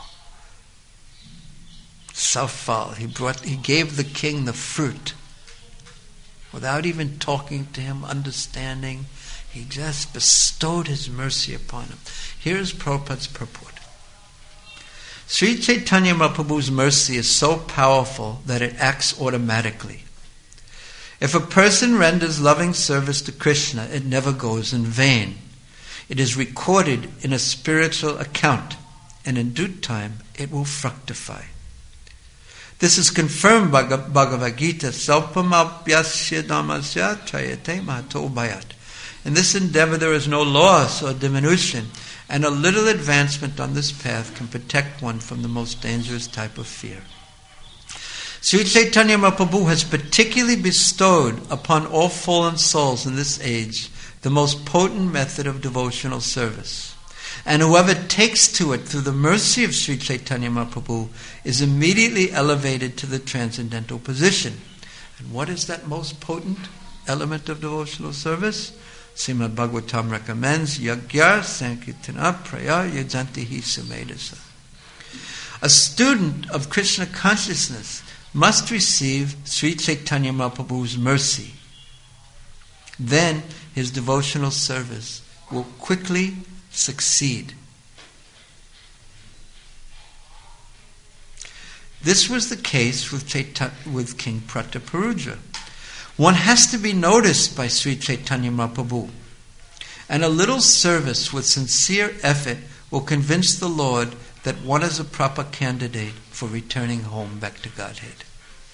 Safal, he gave the king the fruit. Without even talking to him, understanding, he just bestowed his mercy upon him. Here's Prabhupada's purport. Sri Chaitanya Mahaprabhu's mercy is so powerful that it acts automatically. If a person renders loving service to Krishna, it never goes in vain. It is recorded in a spiritual account, and in due time it will fructify. This is confirmed by Bhagavad Gita, "Salpamapyasya dhamasya chayate mahato bhayat." In this endeavor there is no loss or diminution, and a little advancement on this path can protect one from the most dangerous type of fear. Sri Chaitanya Mahaprabhu has particularly bestowed upon all fallen souls in this age the most potent method of devotional service. And whoever takes to it through the mercy of Sri Chaitanya Mahaprabhu is immediately elevated to the transcendental position. And what is that most potent element of devotional service? Srimad Bhagavatam recommends, Yagya Sankirtana Praya Yajantihi Sumedasa. A student of Krishna consciousness must receive Sri Chaitanya Mahaprabhu's mercy. Then his devotional service will quickly succeed. This was the case with King Prataparuja. One has to be noticed by Sri Chaitanya Mahaprabhu, and a little service with sincere effort will convince the Lord that one is a proper candidate for returning home back to Godhead.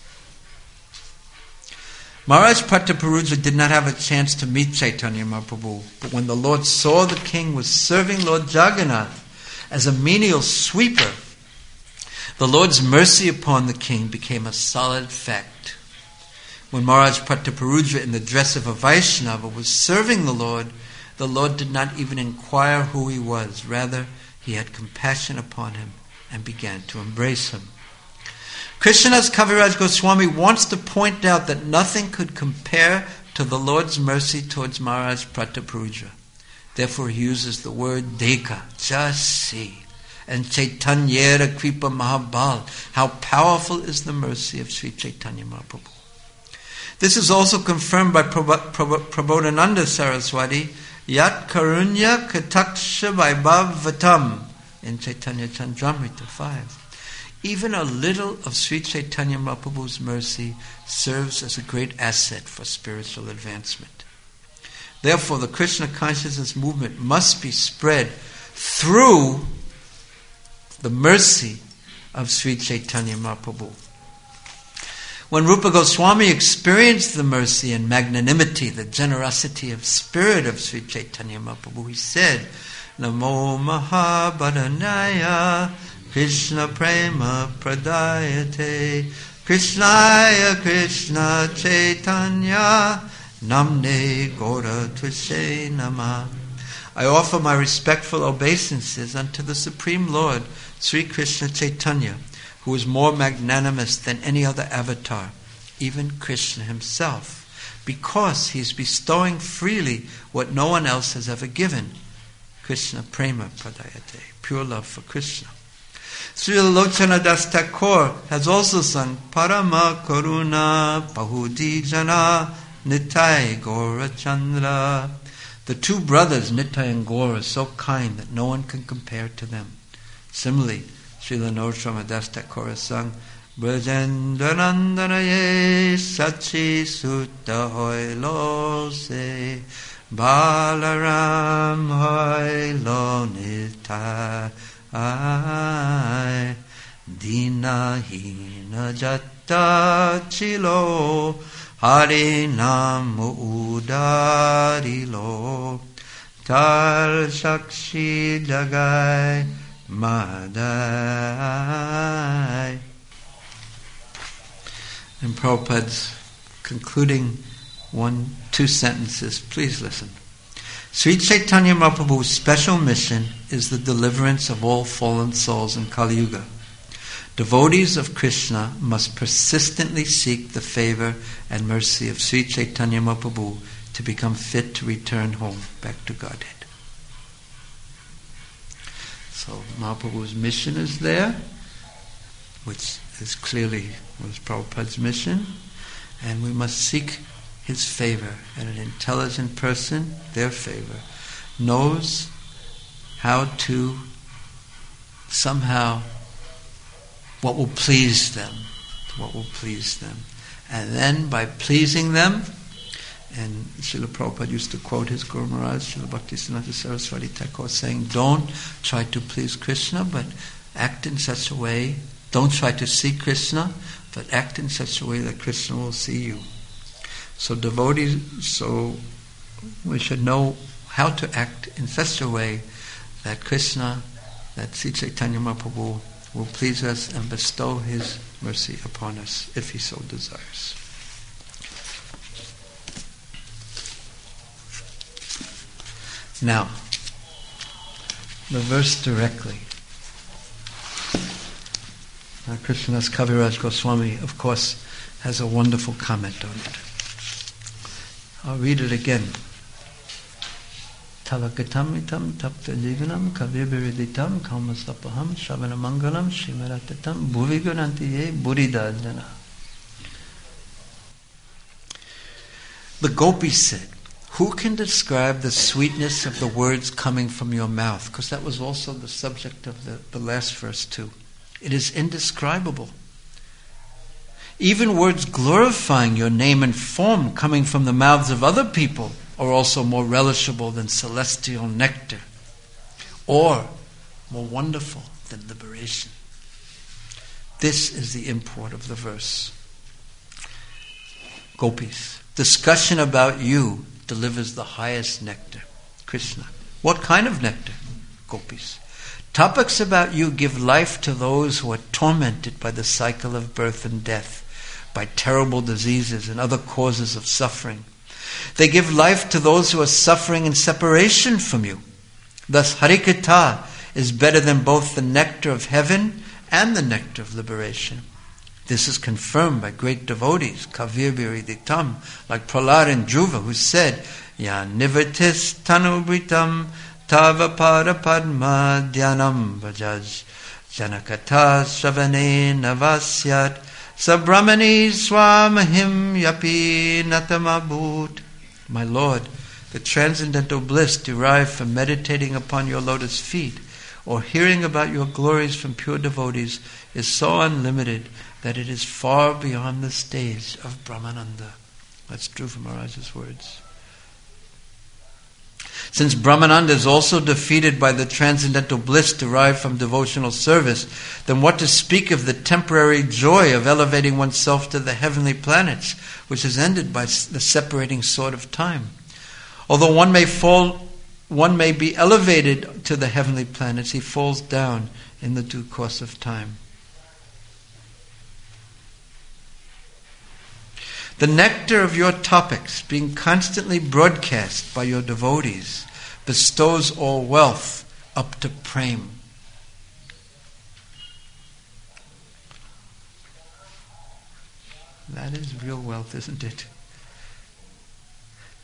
Maharaj Prataparuja did not have a chance to meet Chaitanya Mahaprabhu, but when the Lord saw the king was serving Lord Jagannath as a menial sweeper, the Lord's mercy upon the king became a solid fact. When Maharaj Prataparuja, in the dress of a Vaishnava, was serving the Lord did not even inquire who he was. Rather, he had compassion upon him and began to embrace him. Krishnadas Kaviraj Goswami wants to point out that nothing could compare to the Lord's mercy towards Maharaj Prataparuja. Therefore he uses the word Deka, just see, and Chaitanyera Kripa Mahabal. How powerful is the mercy of Sri Chaitanya Mahaprabhu. This is also confirmed by Prabodhananda Saraswati, Yat Karunya Kataksha Vaibhavatam, in Chaitanya Chandramrita 5. Even a little of Sri Chaitanya Mahaprabhu's mercy serves as a great asset for spiritual advancement. Therefore, the Krishna consciousness movement must be spread through the mercy of Sri Chaitanya Mahaprabhu. When Rupa Goswami experienced the mercy and magnanimity, the generosity of spirit of Sri Chaitanya Mahaprabhu, he said, Namo Mahabharanaya Krishna Prema Pradayate Krishnaya Krishna Chaitanya Namne Gora Tvishe Nama. I offer my respectful obeisances unto the Supreme Lord, Sri Krishna Chaitanya, who is more magnanimous than any other avatar, even Krishna himself. because he's bestowing freely what no one else has ever given. Krishna Prema Pradayate, pure love for Krishna. Srila Lochana Das Thakur has also sung Parama Karuna Bahudi Jana Nitai Gora Chandra. The two brothers, Nitai and Gaura, are so kind that no one can compare to them. Similarly, Srila Narottam Das Thakur has sung Brajendranandanaye Sachi Sutta Hoilo Se Balaram Hoilo Nitai Dina Hina Jatta Chilo Harinam Udarilo Tal Sakshi Jagai Madai. And Prabhupada's concluding 1-2 sentences, please listen. Sri Chaitanya Mahaprabhu's special mission is the deliverance of all fallen souls in Kali Yuga. Devotees of Krishna must persistently seek the favor and mercy of Sri Chaitanya Mahaprabhu to become fit to return home, back to Godhead. So Mahaprabhu's mission is there, which is clearly was Prabhupada's mission, and we must seek his favor. And an intelligent person, their favor, knows how to somehow what will please them, and then by pleasing them, and Srila Prabhupada used to quote his Guru Maharaj, Srila Bhaktisiddhanta Saraswati Thakur, saying, don't try to please Krishna, but act in such a way, don't try to see Krishna, but act in such a way that Krishna will see you. So devotees, so we should know how to act in such a way that Krishna, that Sri Chaitanya Mahaprabhu will please us and bestow his mercy upon us if he so desires. Now, the verse directly. Krishnadas Kaviraj Goswami, of course, has a wonderful comment on it. I'll read it again. Tavakatam itam tapta jivanam kavibiriditam kalmasapaham shavana mangalam shimaratatam bhuvigunantiye buridajana. The gopis said, who can describe the sweetness of the words coming from your mouth? Because that was also the subject of the last verse too. It is indescribable. Even words glorifying your name and form coming from the mouths of other people are also more relishable than celestial nectar, or more wonderful than liberation. This is the import of the verse. Gopis, discussion about you delivers the highest nectar. Krishna. What kind of nectar? Gopis. Topics about you give life to those who are tormented by the cycle of birth and death, by terrible diseases and other causes of suffering. They give life to those who are suffering in separation from you. Thus, Harikatha is better than both the nectar of heaven and the nectar of liberation. This is confirmed by great devotees, Kavir Viriditam, like Prahlad and Dhruva, who said, Ya nivatis tanubritam tava pada padma dhyanam bhajaj janakatha sravane navasyat sabramani swamahim yapi natamabhut. My Lord, the transcendental bliss derived from meditating upon your lotus feet or hearing about your glories from pure devotees is so unlimited that it is far beyond the stage of Brahmananda. That's Dhruva Maharaj's words. Since Brahmananda is also defeated by the transcendental bliss derived from devotional service, then what to speak of the temporary joy of elevating oneself to the heavenly planets, which is ended by the separating sword of time? Although one may be elevated to the heavenly planets, he falls down in the due course of time. The nectar of your topics, being constantly broadcast by your devotees, bestows all wealth up to prema. That is real wealth, isn't it?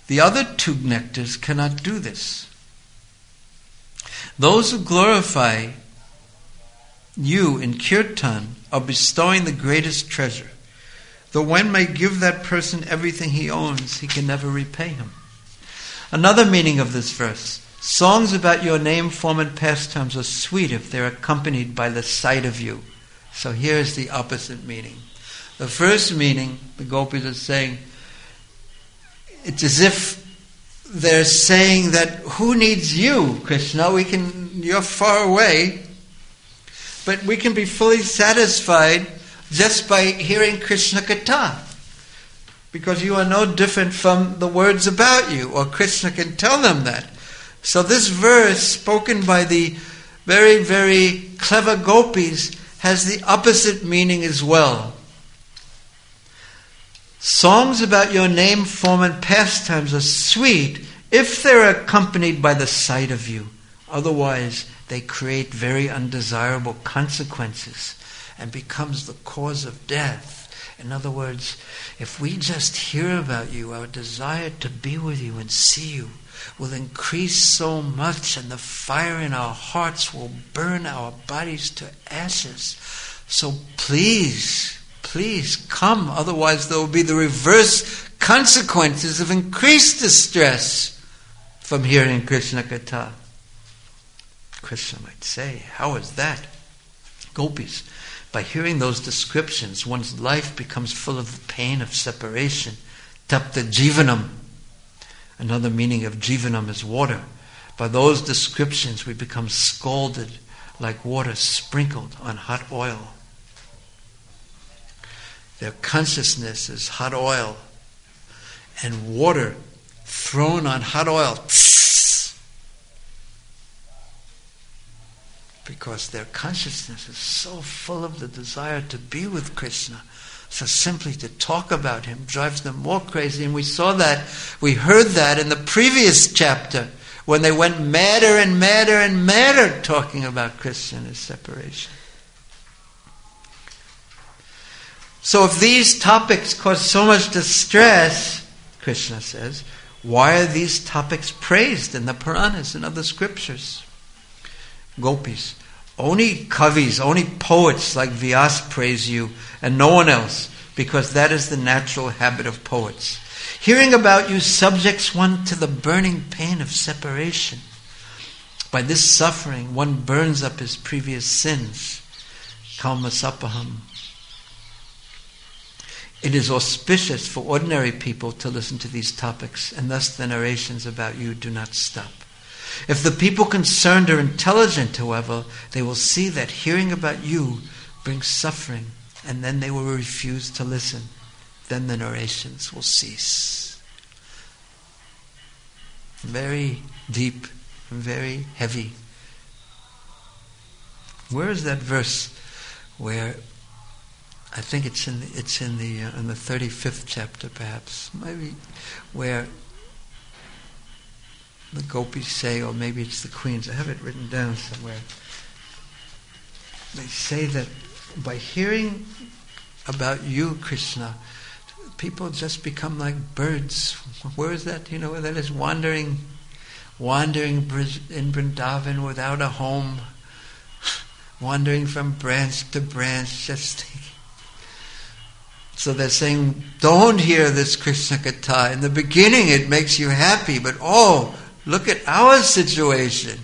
The other two nectars cannot do this. Those who glorify you in kirtan are bestowing the greatest treasure. Though one may give that person everything he owns, he can never repay him. Another meaning of this verse: songs about your name, form, and pastimes are sweet if they're accompanied by the sight of you. So here's the opposite meaning. The first meaning, the gopis are saying, it's as if they're saying that, who needs you, Krishna? You're far away, but we can be fully satisfied just by hearing Krishna Katha, because you are no different from the words about you, or Krishna can tell them that. So this verse, spoken by the very, very clever gopis, has the opposite meaning as well. Songs about your name, form, and pastimes are sweet if they're accompanied by the sight of you. Otherwise, they create very undesirable consequences and becomes the cause of death. In other words, if we just hear about you, our desire to be with you and see you will increase so much, and the fire in our hearts will burn our bodies to ashes. So please come, otherwise there will be the reverse consequences of increased distress from hearing Krishna Katha. Krishna might say, how is that? Gopis, by hearing those descriptions, one's life becomes full of the pain of separation. Tapta jivanam. Another meaning of jivanam is water. By those descriptions we become scalded like water sprinkled on hot oil. Their consciousness is hot oil, and water thrown on hot oil. Because their consciousness is so full of the desire to be with Krishna. So simply to talk about him drives them more crazy. And we heard that in the previous chapter, when they went madder and madder and madder talking about Krishna and his separation. So if these topics cause so much distress, Krishna says, why are these topics praised in the Puranas and other scriptures? Gopis, only kavis, only poets like Vyas praise you, and no one else, because that is the natural habit of poets. Hearing about you subjects one to the burning pain of separation. By this suffering, one burns up his previous sins. Kalmasapaham. It is auspicious for ordinary people to listen to these topics, and thus the narrations about you do not stop. If the people concerned are intelligent, however, they will see that hearing about you brings suffering, and then they will refuse to listen. Then the narrations will cease. Very deep, very heavy. Where is that verse where I think it's in the 35th chapter, perhaps, maybe, where the gopis say, or maybe it's the queens, I have it written down somewhere. They say that by hearing about you, Krishna, people just become like birds. Where is that? You know where that is? Wandering in Vrindavan without a home, wandering from branch to branch, just thinking. So they're saying, don't hear this Krishna Katha. In the beginning it makes you happy, but look at our situation.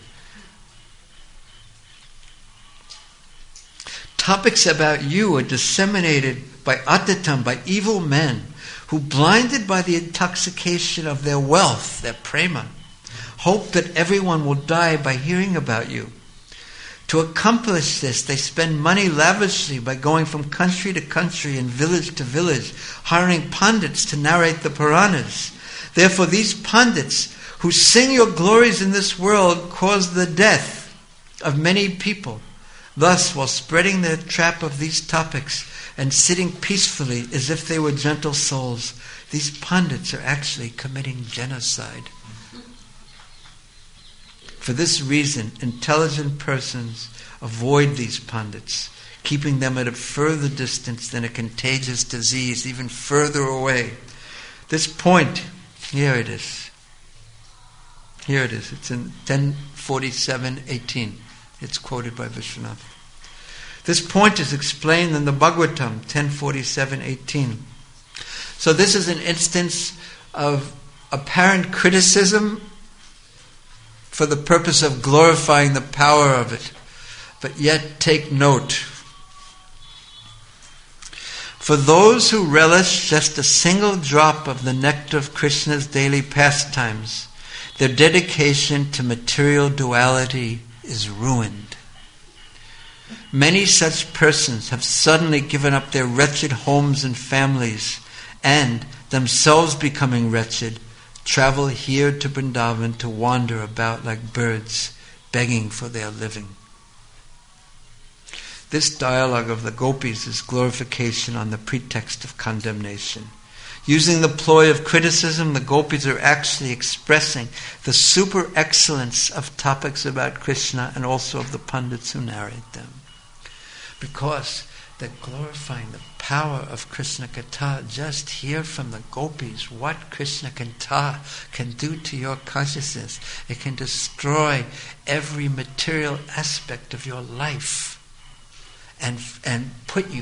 Topics about you are disseminated by atatam, by evil men, who, blinded by the intoxication of their wealth, their prema, hope that everyone will die by hearing about you. To accomplish this, they spend money lavishly by going from country to country and village to village, hiring pandits to narrate the Puranas. Therefore, these pandits who sing your glories in this world cause the death of many people. Thus, while spreading their trap of these topics and sitting peacefully as if they were gentle souls, these pandits are actually committing genocide. For this reason, intelligent persons avoid these pandits, keeping them at a further distance than a contagious disease, even further away. This point Here it is. Here it is. It's in 10:47:18. It's quoted by Vishwanath. This point is explained in the Bhagavatam, 10:47:18. So this is an instance of apparent criticism for the purpose of glorifying the power of it. But yet take note. For those who relish just a single drop of the nectar of Krishna's daily pastimes, their dedication to material duality is ruined. Many such persons have suddenly given up their wretched homes and families, and, themselves becoming wretched, travel here to Vrindavan to wander about like birds, begging for their living. This dialogue of the gopis is glorification on the pretext of condemnation. Using the ploy of criticism, the gopis are actually expressing the super excellence of topics about Krishna and also of the pundits who narrate them. Because they're glorifying the power of Krishna Katha. Just hear from the gopis what Krishna Katha can do to your consciousness. It can destroy every material aspect of your life and push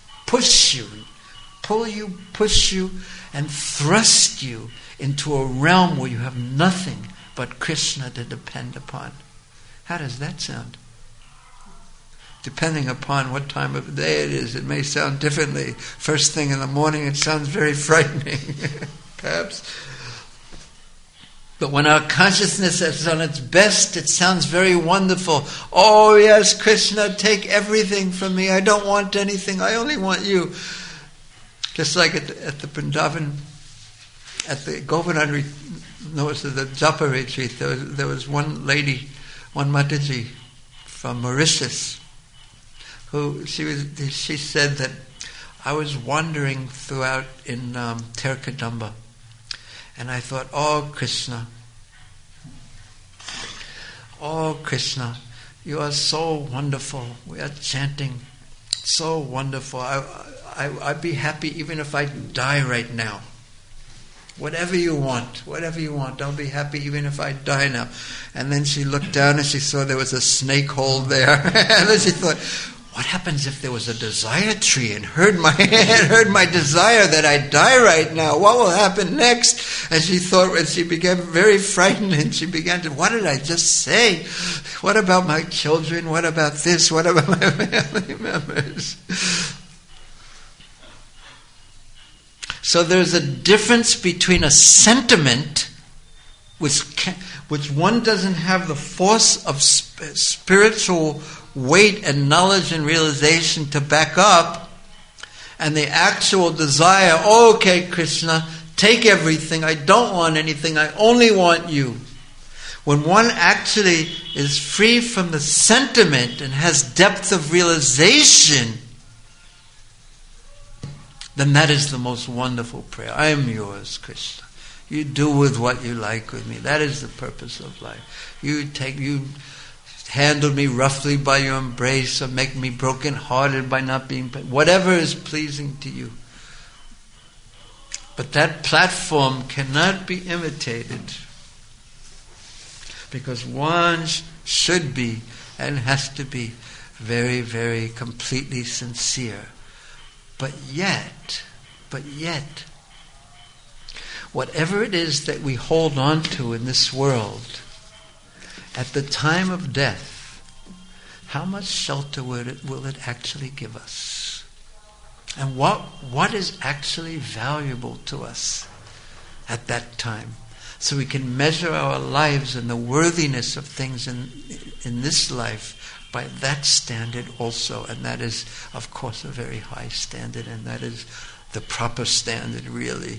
you, and thrust you into a realm where you have nothing but Krishna to depend upon. How does that sound? Depending upon what time of the day it is, it may sound differently. First thing in the morning, it sounds very frightening, perhaps. But when our consciousness is on its best, it sounds very wonderful. Oh yes, Krishna, take everything from me. I don't want anything. I only want you. Just like at the Vrindavan, at the Govardhan, the Japa retreat, there was one lady, one Mataji from Mauritius, who she said that I was wandering throughout in Terkadamba, and I thought, oh Krishna, you are so wonderful. We are chanting so wonderful. I'd be happy even if I die right now. Whatever you want, I'll be happy even if I die now. And then she looked down and she saw there was a snake hole there. And then she thought, what happens if there was a desire tree and heard my desire that I die right now? What will happen next? And she thought, and she became very frightened, and she began to, what did I just say? What about my children? What about this? What about my family members? So there's a difference between a sentiment which one doesn't have the force of spiritual weight and knowledge and realization to back up, and the actual desire, oh, okay, Krishna, take everything, I don't want anything, I only want you. When one actually is free from the sentiment and has depth of realization, then that is the most wonderful prayer. I am yours, Krishna. You do with what you like with me. That is the purpose of life. You handle me roughly by your embrace, or make me broken-hearted by not being... Whatever is pleasing to you. But that platform cannot be imitated, because one should be and has to be very, very completely sincere. But yet, whatever it is that we hold on to in this world, at the time of death, how much shelter will it actually give us? And what is actually valuable to us at that time? So we can measure our lives and the worthiness of things in this life by that standard also. And that is, of course, a very high standard, and that is the proper standard, really.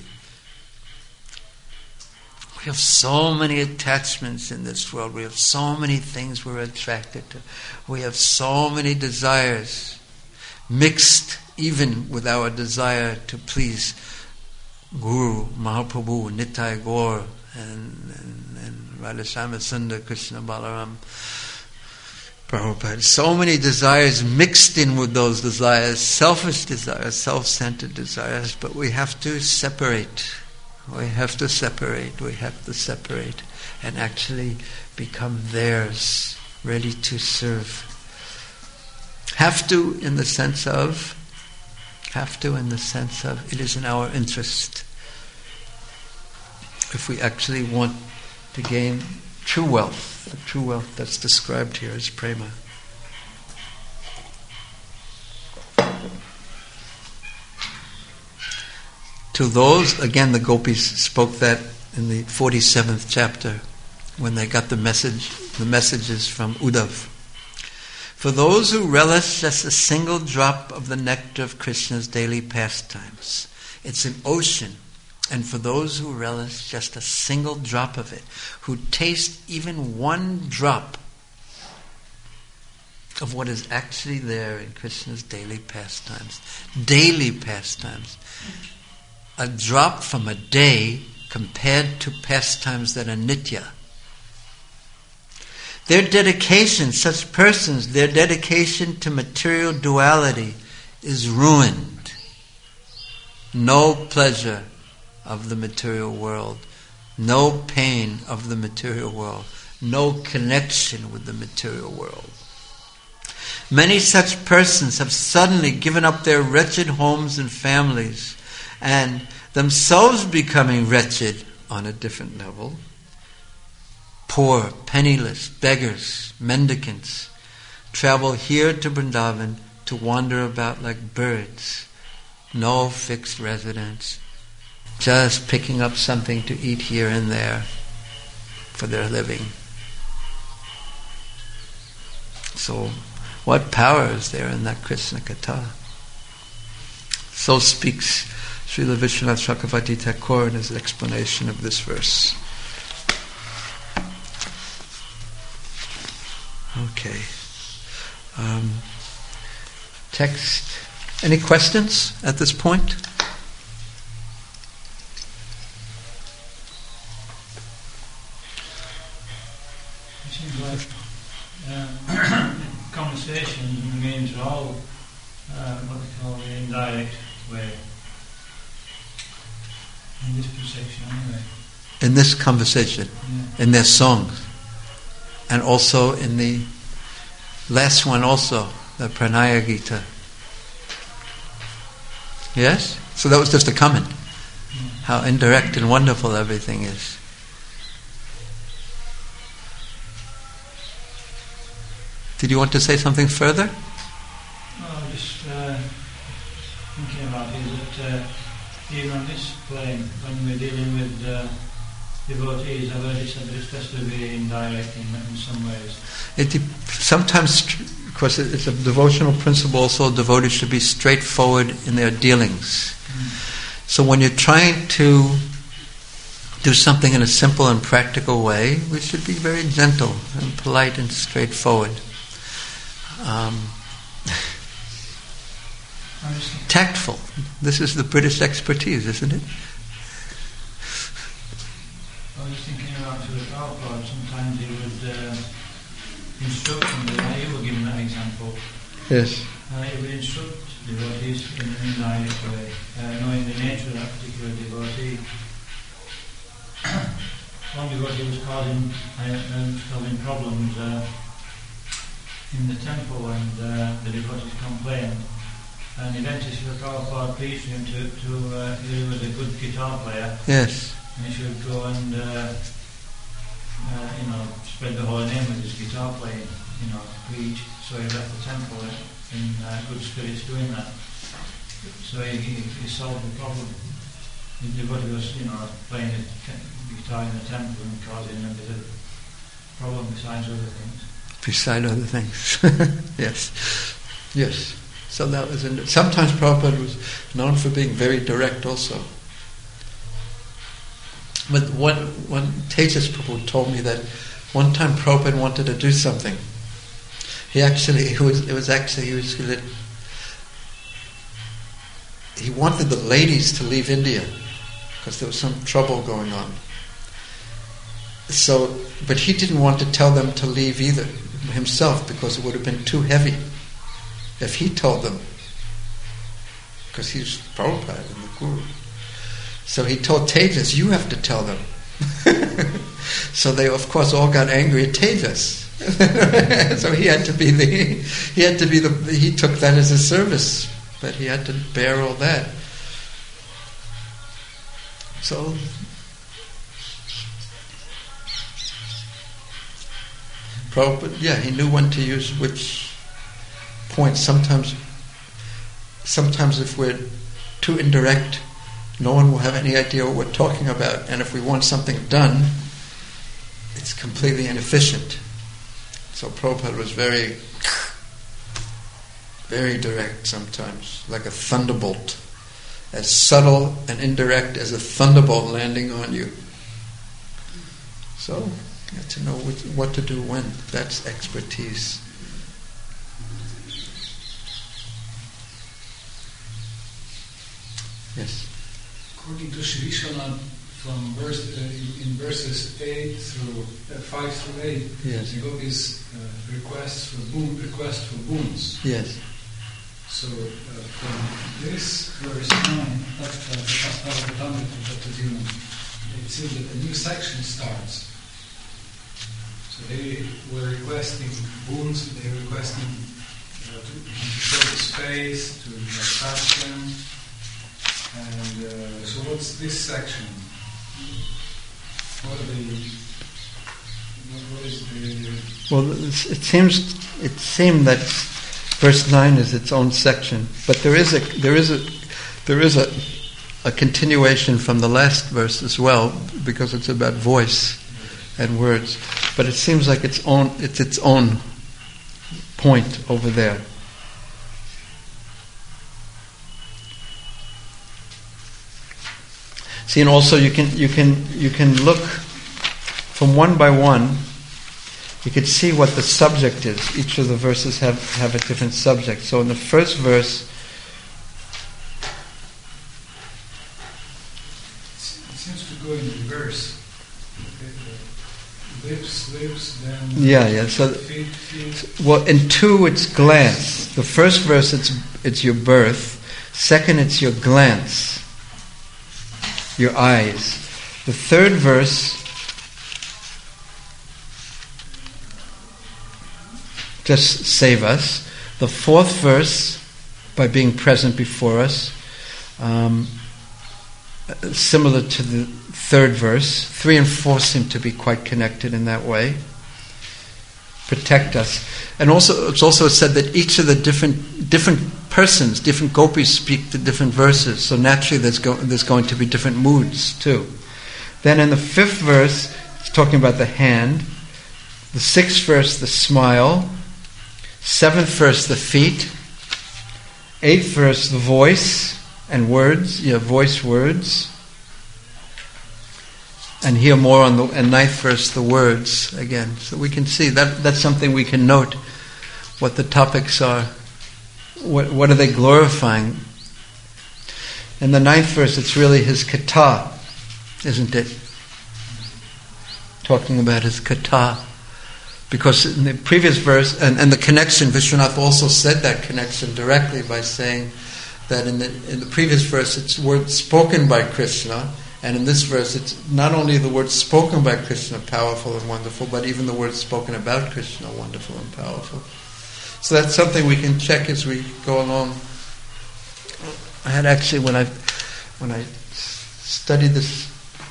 We have so many attachments in this world. We have so many things we're attracted to. We have so many desires, mixed even with our desire to please Guru, Mahaprabhu, Nitai Gaur, and Radha Sundar, Krishna Balaram, Prabhupada. So many desires mixed in with those desires, selfish desires, self-centered desires, but we have to separate. We have to separate and actually become theirs, ready to serve. Have to in the sense of it is in our interest. If we actually want to gain true wealth, the true wealth that's described here is prema. To those, again the gopis spoke that in the 47th chapter when they got the messages from Uddhav. For those who relish just a single drop of the nectar of Krishna's daily pastimes, it's an ocean. And for those who relish just a single drop of it, who taste even one drop of what is actually there in Krishna's daily pastimes, a drop from a day compared to pastimes that are nitya. Their dedication, such persons, their dedication to material duality is ruined. No pleasure of the material world, no pain of the material world, no connection with the material world. Many such persons have suddenly given up their wretched homes and families, and themselves becoming wretched on a different level. Poor, penniless, beggars, mendicants travel here to Vrindavan to wander about like birds. No fixed residence, just picking up something to eat here and there for their living. So, what power is there in that Krishna Katha? So speaks Srila Vishwanath Chakravarti Thakur in his explanation of this verse. Okay. Text. Any questions at this point? It seems like conversation means all what they call the indirect way. In this section, anyway. In this conversation, in their songs, and also in the last one, also the Pranaya Gita. Yes, so that was just a comment. How indirect and wonderful everything is. Did you want to say something further? No, just thinking about it that even on this plane, when we're dealing with devotees, I've heard it said that it's best to be indirect in some ways. Sometimes, of course, it's a devotional principle also, devotees should be straightforward in their dealings. So when you're trying to do something in a simple and practical way, we should be very gentle and polite and straightforward. Tactful. This is the British expertise, isn't it? I was thinking about Srila Prabhupada, sometimes he would instruct them, you were given that example. Yes. He would instruct devotees in an indirect way, knowing the nature of that particular devotee. One devotee was causing problems in the temple, and the devotees complained. And eventually Srila Prabhupada preached him to he was a good guitar player. Yes. And he should go and spread the holy name with his guitar playing, preach. So he left the temple in good spirits doing that. So he solved the problem. The devotee was, playing the guitar in the temple and causing a bit of problem besides other things. Beside other things. Yes. Yes. So that was sometimes Prabhupada was known for being very direct also. But one Tejas Prabhu told me that one time Prabhupada wanted to do something. He wanted the ladies to leave India because there was some trouble going on. So, but he didn't want to tell them to leave either himself because it would have been too heavy if he told them, because he's Prabhupada and the Guru. So he told Tejas, you have to tell them. So they, of course, all got angry at Tejas. So he took that as a service, but he had to bear all that. So Prabhupada, he knew when to use which points. Sometimes if we're too indirect, no one will have any idea what we're talking about. And if we want something done, it's completely inefficient. So Prabhupada was very, very direct sometimes, like a thunderbolt. As subtle and indirect as a thunderbolt landing on you. So, you have to know what to do when. That's expertise. Yes? According to Sri Vishwanath, from in verses 5 through 8, yes, the yogis request for boons. Yes. So from this verse 9 up to it seems that a new section starts. So they were requesting boons, they were requesting to show the space, to touch them. And so what's this section? What is the... Well, it seemed that verse 9 is its own section, but there is a continuation from the last verse as well, because it's about voice and words. But it seems like it's its own point over there. See, and also you can look from one by one. You could see what the subject is. Each of the verses have a different subject. So in the first verse, it seems to go in reverse. Lips, then So feet. Well, in 2 it's glance. The first verse it's your birth. Second it's your glance, your eyes. The third verse, just save us. The fourth verse, by being present before us, similar to the third verse. 3 and 4 seem to be quite connected in that way. Protect us. And also, it's also said that each of the different persons, different gopis speak the different verses. So naturally there's going to be different moods too. Then in the 5th verse, it's talking about the hand. The 6th verse, the smile. 7th verse, the feet. 8th verse, the voice and words, voice words. And here more on and 9th verse, the words again. So we can see that's something we can note, what the topics are. What are they glorifying? In the 9th verse, it's really his kata, isn't it? Talking about his kata. Because in the previous verse, and the connection, Vishwanath also said that connection directly by saying that in the previous verse it's words spoken by Krishna, and in this verse it's not only the words spoken by Krishna powerful and wonderful, but even the words spoken about Krishna wonderful and powerful. So that's something we can check as we go along. I had actually, when I studied this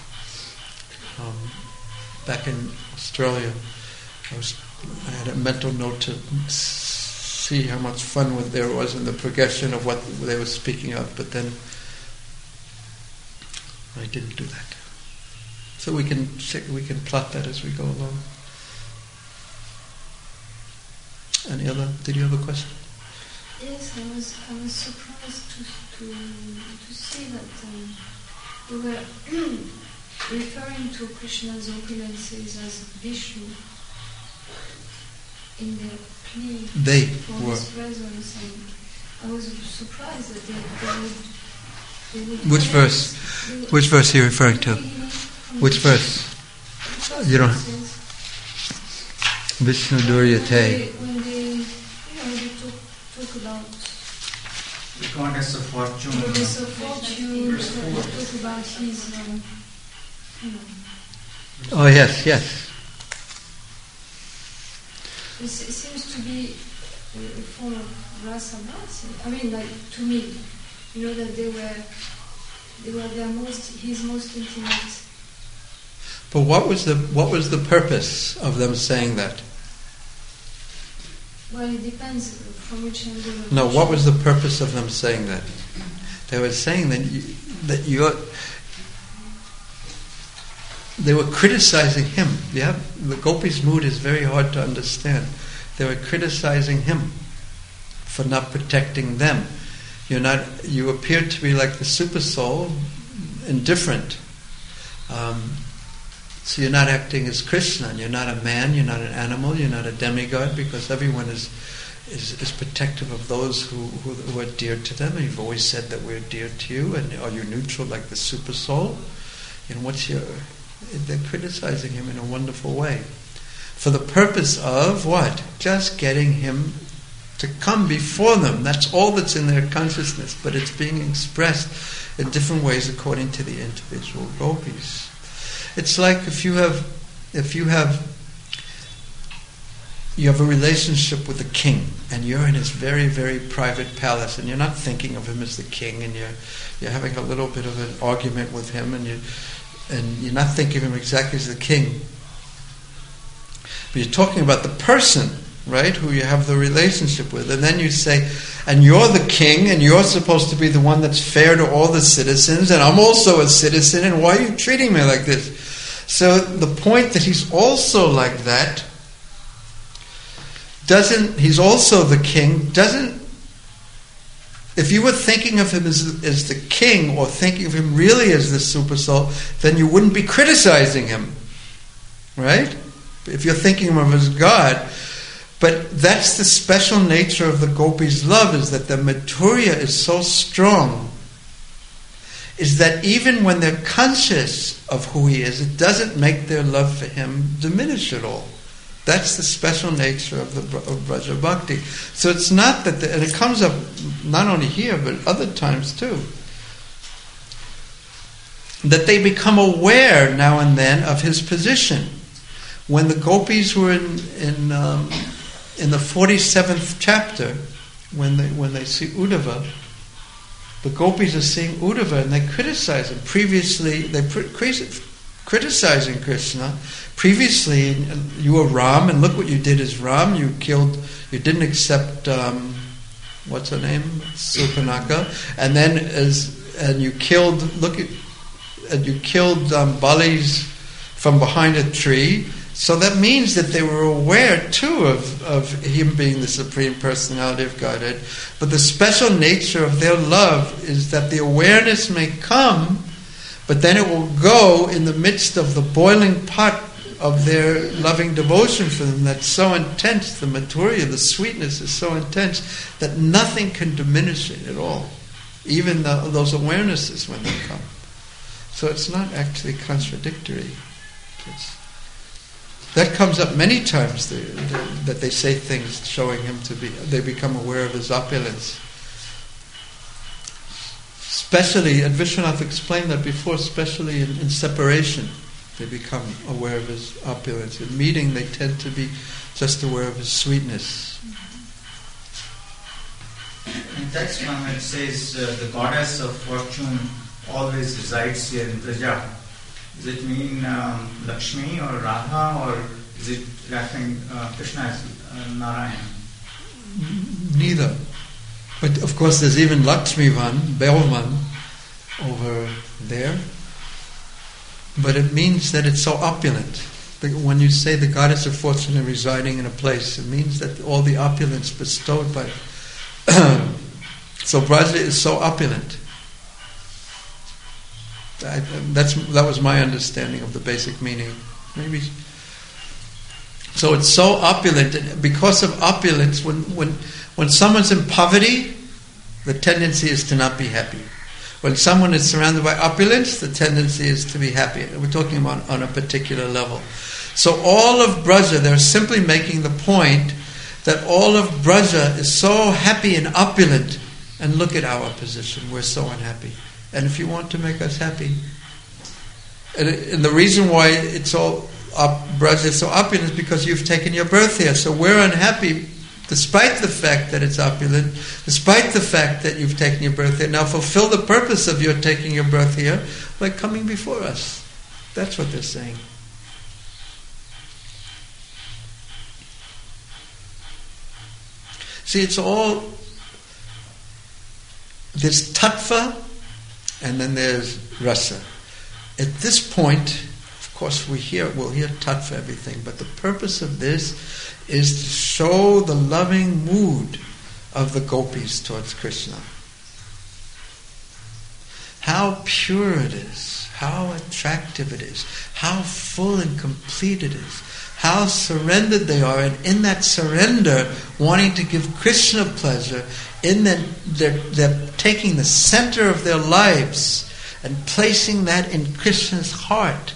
back in Australia, I had a mental note to see how much fun there was in the progression of what they were speaking of, but then I didn't do that. So we can plot that as we go along. Any other? Did you have a question? Yes, I was surprised to see that you were referring to Krishna's opulences as Vishnu in the plea for his presence, and I was surprised that they would Which verse? Which verse are you referring to? Which verse? You don't. Vishnu Duryate. When they talk about The goddess of fortune. Goddess of fortune, Verse 4. talk about his, Oh, yes. it seems to be a form of rasa bhakti. I mean, like, to me, that they were his most intimate. But what was the purpose of them saying that? Well, it depends from which angle. No, what was the purpose of them saying that? They were saying they were criticizing him. The gopis' mood is very hard to understand. They were criticizing him for not protecting them. You appear to be like the super soul, indifferent. So you're not acting as Krishna. You're not a man, you're not an animal, you're not a demigod, because everyone is protective of those who are dear to them. And you've always said that we're dear to you, and are you neutral like the super soul? They're criticizing him in a wonderful way. For the purpose of what? Just getting him to come before them. That's all that's in their consciousness, but it's being expressed in different ways according to the individual gopis. It's like if you have a relationship with a king, and you're in his very, very private palace, and you're not thinking of him as the king, and you're having a little bit of an argument with him, and you're not thinking of him exactly as the king. But you're talking about the person, right, who you have the relationship with. And then you say, and you're the king, and you're supposed to be the one that's fair to all the citizens, and I'm also a citizen, and why are you treating me like this? So the point that he's also like that, he's also the king, if you were thinking of him as the king, or thinking of him really as the super soul, then you wouldn't be criticizing him, right? If you're thinking of him as God. But that's the special nature of the gopis' love, is that the maturya is so strong, is that even when they're conscious of who he is, it doesn't make their love for him diminish at all. That's the special nature of Braja Bhakti. So it's not that, and it comes up not only here, but other times too, that they become aware now and then of his position. When the gopis were in the 47th chapter, when they see Uddhava, the gopis are seeing Uddhava and they criticize him. Previously, criticizing Krishna. Previously, you were Ram, and look what you did as Ram. You didn't accept what's her name, Surpanaka, and you killed Bali's from behind a tree. So that means that they were aware too of him being the Supreme Personality of Godhead. But the special nature of their love is that the awareness may come, but then it will go in the midst of the boiling pot of their loving devotion for them that's so intense, the maturya, the sweetness is so intense that nothing can diminish it at all, even those awarenesses when they come. So it's not actually contradictory. That comes up many times, that they say things showing him to be, they become aware of his opulence. Especially, and Vishwanath explained that before, especially in separation, they become aware of his opulence. In meeting, they tend to be just aware of his sweetness. In text one, it says the goddess of fortune always resides here in Braja. Does it mean Lakshmi or Radha, or is it referring Krishna as Narayan? Neither. But of course there's even Lakshmivan, Belvan, over there. But it means that it's so opulent. When you say the goddess of fortune is residing in a place, it means that all the opulence bestowed by... So Braja is so opulent. That was my understanding of the basic meaning. Maybe. So it's so opulent, and because of opulence, when someone's in poverty, the tendency is to not be happy. When someone is surrounded by opulence, the tendency is to be happy. We're talking about on a particular level. So all of Braja, they're simply making the point that all of Braja is so happy and opulent, And look at our position. We're so unhappy. And if you want to make us happy, and the reason why it's all Braj is so opulent is because you've taken your birth here. So we're unhappy despite the fact that it's opulent, despite the fact that you've taken your birth here. Now fulfill the purpose of your taking your birth here by coming before us. That's what they're saying. See, it's all, there's tattva and then there's rasa. At this point, of course, we'll hear tattva everything, but the purpose of this is to show the loving mood of the gopis towards Krishna. How pure it is, how attractive it is, how full and complete it is, how surrendered they are, and in that surrender, wanting to give Krishna pleasure, in that they're taking the center of their lives and placing that in Krishna's heart.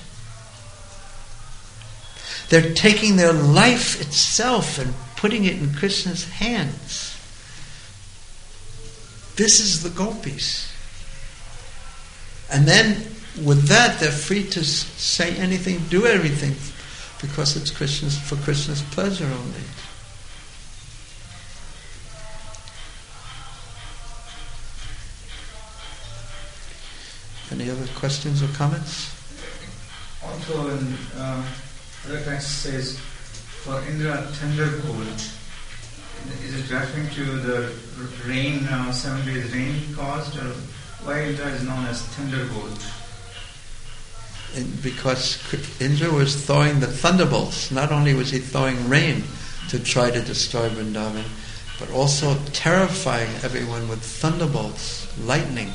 They're taking their life itself and putting it in Krishna's hands. This is the gopis. And then with that, they're free to say anything, do everything, because it's for Krishna's pleasure only. Any other questions or comments? Also, in other text says, for Indra, tender gold. Is it referring to the rain, 7 days rain he caused, or why Indra is known as tender gold? Because Indra was throwing the thunderbolts. Not only was he throwing rain to try to destroy Vrindavan, but also terrifying everyone with thunderbolts, lightning.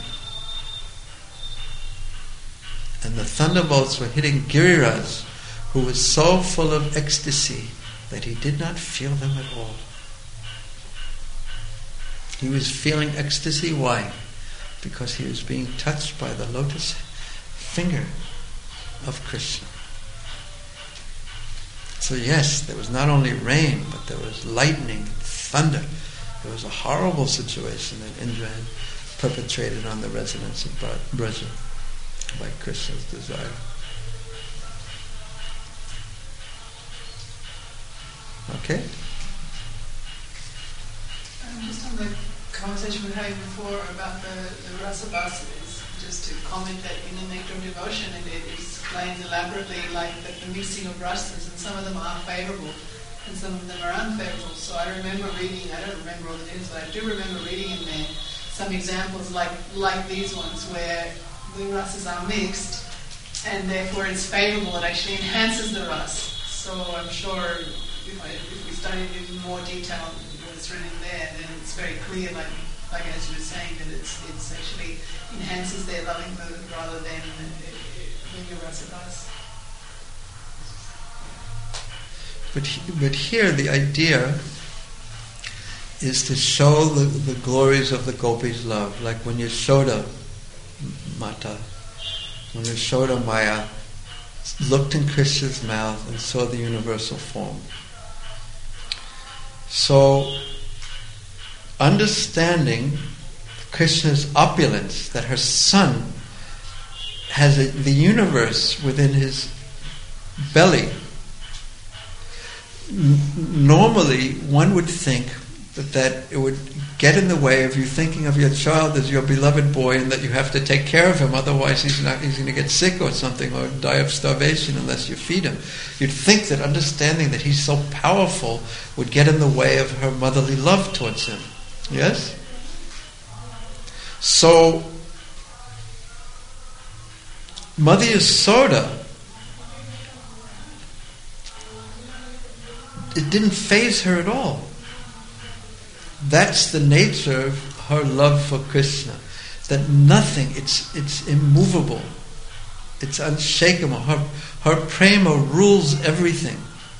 And the thunderbolts were hitting Giriraj, who was so full of ecstasy that he did not feel them at all. He was feeling ecstasy. Why? Because he was being touched by the lotus finger of Krishna. So yes, there was not only rain, but there was lightning and thunder. It was a horrible situation that Indra had perpetrated on the residents of Braja by Krishna's desire. Okay? Just on the conversation we were having before about the rasabhasas, just to comment that in the Nectar of Devotion it explains elaborately like that the mixing of rasas, and some of them are favourable and some of them are unfavourable. So I remember reading, I don't remember all the details, but I do remember reading in there some examples like these ones where the rasas are mixed and therefore it's favourable, it actually enhances the ras. So I'm sure if we studied it in more detail what's written in there, then it's very clear, like as you were saying, that it's actually enhances their loving mood rather than your rasabhas. But here the idea is to show the glories of the gopis' love, like when Yashoda Mata, when Yashoda Maya looked in Krishna's mouth and saw the universal form. So, understanding Krishna's opulence, that her son has the universe within his belly. Normally, one would think that it would get in the way of you thinking of your child as your beloved boy, and that you have to take care of him, otherwise he's going to get sick or something, or die of starvation unless you feed him. You'd think that understanding that he's so powerful would get in the way of her motherly love towards him. Yes? So, Mother Yasoda, it didn't faze her at all. That's the nature of her love for Krishna. That nothing, it's immovable. It's unshakable. Her prema rules everything.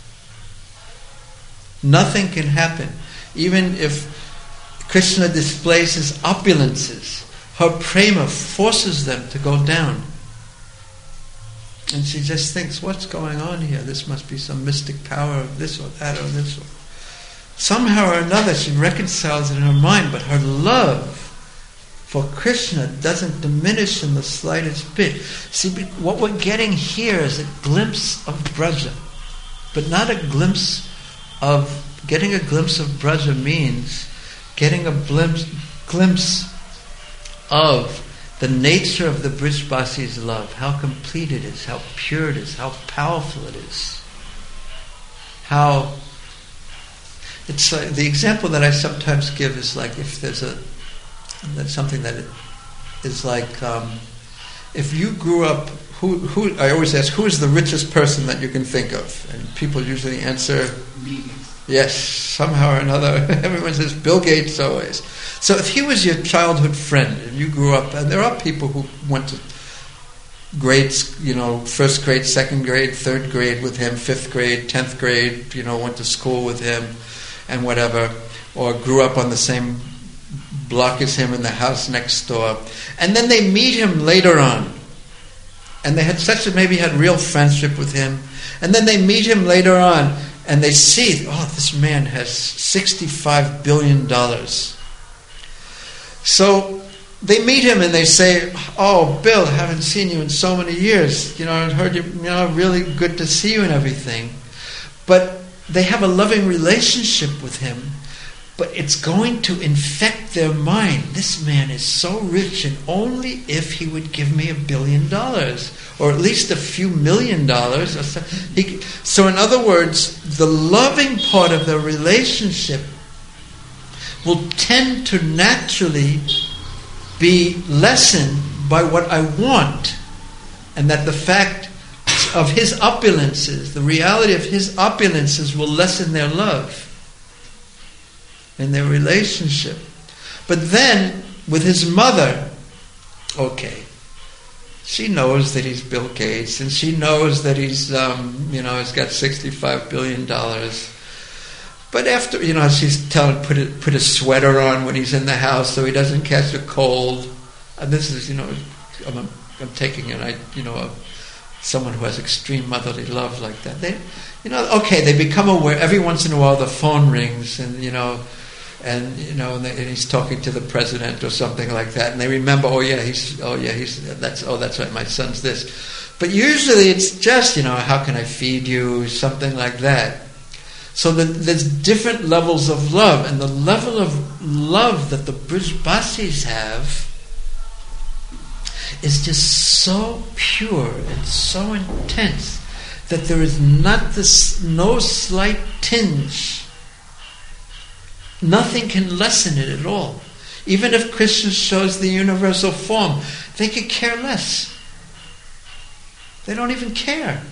Nothing can happen. Even if Krishna displays his opulences, her prema forces them to go down. And she just thinks, what's going on here? This must be some mystic power of this or that or this. Somehow or another she reconciles it in her mind, but her love for Krishna doesn't diminish in the slightest bit. See, what we're getting here is a glimpse of Braja, but not a glimpse of... Getting a glimpse of Braja means getting a glimpse of the nature of the Brijbasi's love, how complete it is, how pure it is, how powerful it is. How... It's like, the example that I sometimes give is like if there's that's something that is like if you grew up, who I always ask, who is the richest person that you can think of? And people usually answer, yes, somehow or another. Everyone says Bill Gates always. So if he was your childhood friend and you grew up, and there are people who went to grades, first grade, second grade, third grade with him, fifth grade, 10th grade, went to school with him and whatever, or grew up on the same block as him in the house next door. And then they meet him later on. And they had maybe had real friendship with him. And then they meet him later on and they see, this man has $65 billion. So they meet him and they say, oh, Bill, I haven't seen you in so many years. I heard you, really good to see you and everything. But they have a loving relationship with him, but it's going to infect their mind. This man is so rich, and only if he would give me $1 billion, or at least a few $1 million. So in other words, the loving part of the relationship will tend to naturally be lessened by what I want, and that the fact of his opulences, the reality of his opulences will lessen their love in their relationship. But then, with his mother, okay, she knows that he's Bill Gates, and she knows that he's, he's got $65 billion. But after, she's telling him put a sweater on when he's in the house so he doesn't catch a cold. And this is, I'm taking it, someone who has extreme motherly love like that. They become aware. Every once in a while the phone rings, and and he's talking to the president or something like that, and they remember, that's right, my son's this. But usually it's just, how can I feed you, something like that. So there's different levels of love, and the level of love that the Brijbasis have is just so pure and so intense that there is no slight tinge. Nothing can lessen it at all. Even if Krishna shows the universal form, they could care less. They don't even care.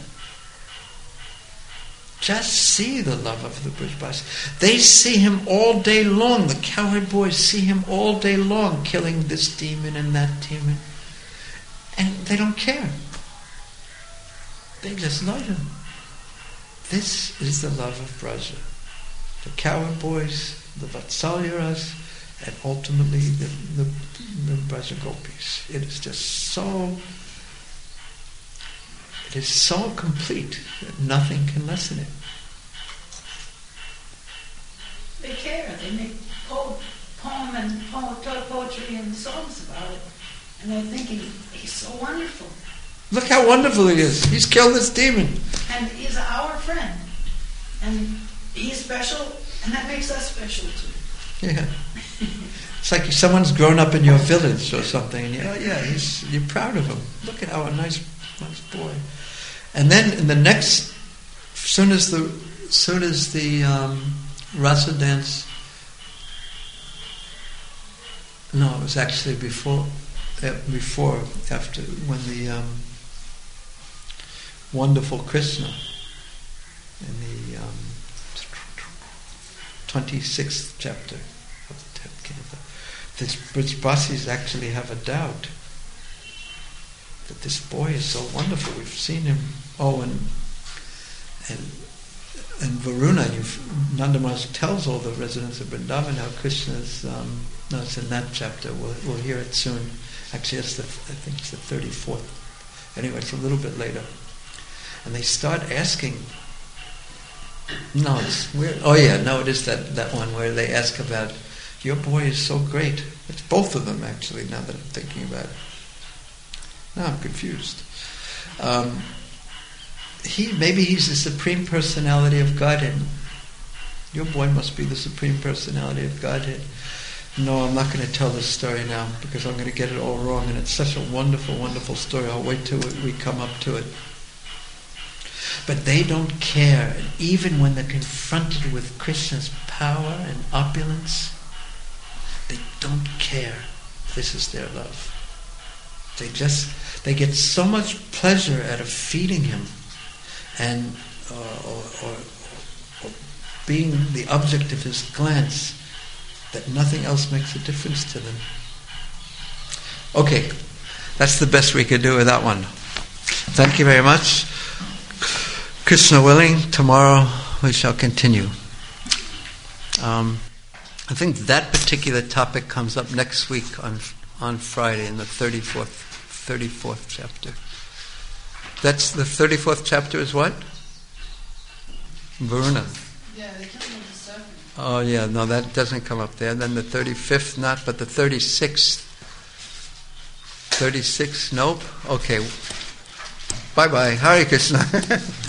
Just see the love of the Brijbasis. They see him all day long. The cowherd boys see him all day long, killing this demon and that demon. And they don't care. They just love him. This is the love of Braja. The cowherd boys, the Vatsalyaras, and ultimately the Braja Gopis. It is just so... It is so complete that nothing can lessen it. They care. They make poetry and songs about it. And they're thinking, he's so wonderful. Look how wonderful he is. He's killed this demon. And he's our friend. And he's special, and that makes us special too. Yeah. It's like someone's grown up in your village or something, and you're proud of him. Look at how nice boy. And then in the next, soon as the rasa dance. No, it was actually before, after, when the wonderful Krishna in the 26th chapter of the 10th canto, the Brijbasis actually have a doubt that this boy is so wonderful. We've seen him. Oh, and Varuna, Nanda Maharaj tells all the residents of Vrindavan how Krishna's. No, it's in that chapter. We'll hear it soon. Actually, I think it's the 34th. Anyway, it's a little bit later. And they start asking. No, it's weird. Oh yeah, no, it is that one where they ask about, your boy is so great. Both of them, actually, now that I'm thinking about it. Now I'm confused. Maybe he's the Supreme Personality of Godhead. Your boy must be the Supreme Personality of Godhead. No, I'm not going to tell this story now because I'm going to get it all wrong, and it's such a wonderful, wonderful story. I'll wait till we come up to it. But they don't care, and even when they're confronted with Krishna's power and opulence, they don't care. This is their love. They get so much pleasure out of feeding him and or being the object of his glance that nothing else makes a difference to them. Okay, that's the best we could do with that one. Thank you very much. Krishna willing, tomorrow we shall continue. I think that particular topic comes up next week on Friday in the 34th chapter. That's the 34th chapter is what? Varuna. Yeah, they come with the serpent. Oh yeah, no, that doesn't come up there. Then the 35th not, but the 36th. 36, nope. Okay. Bye-bye. Hare Krishna.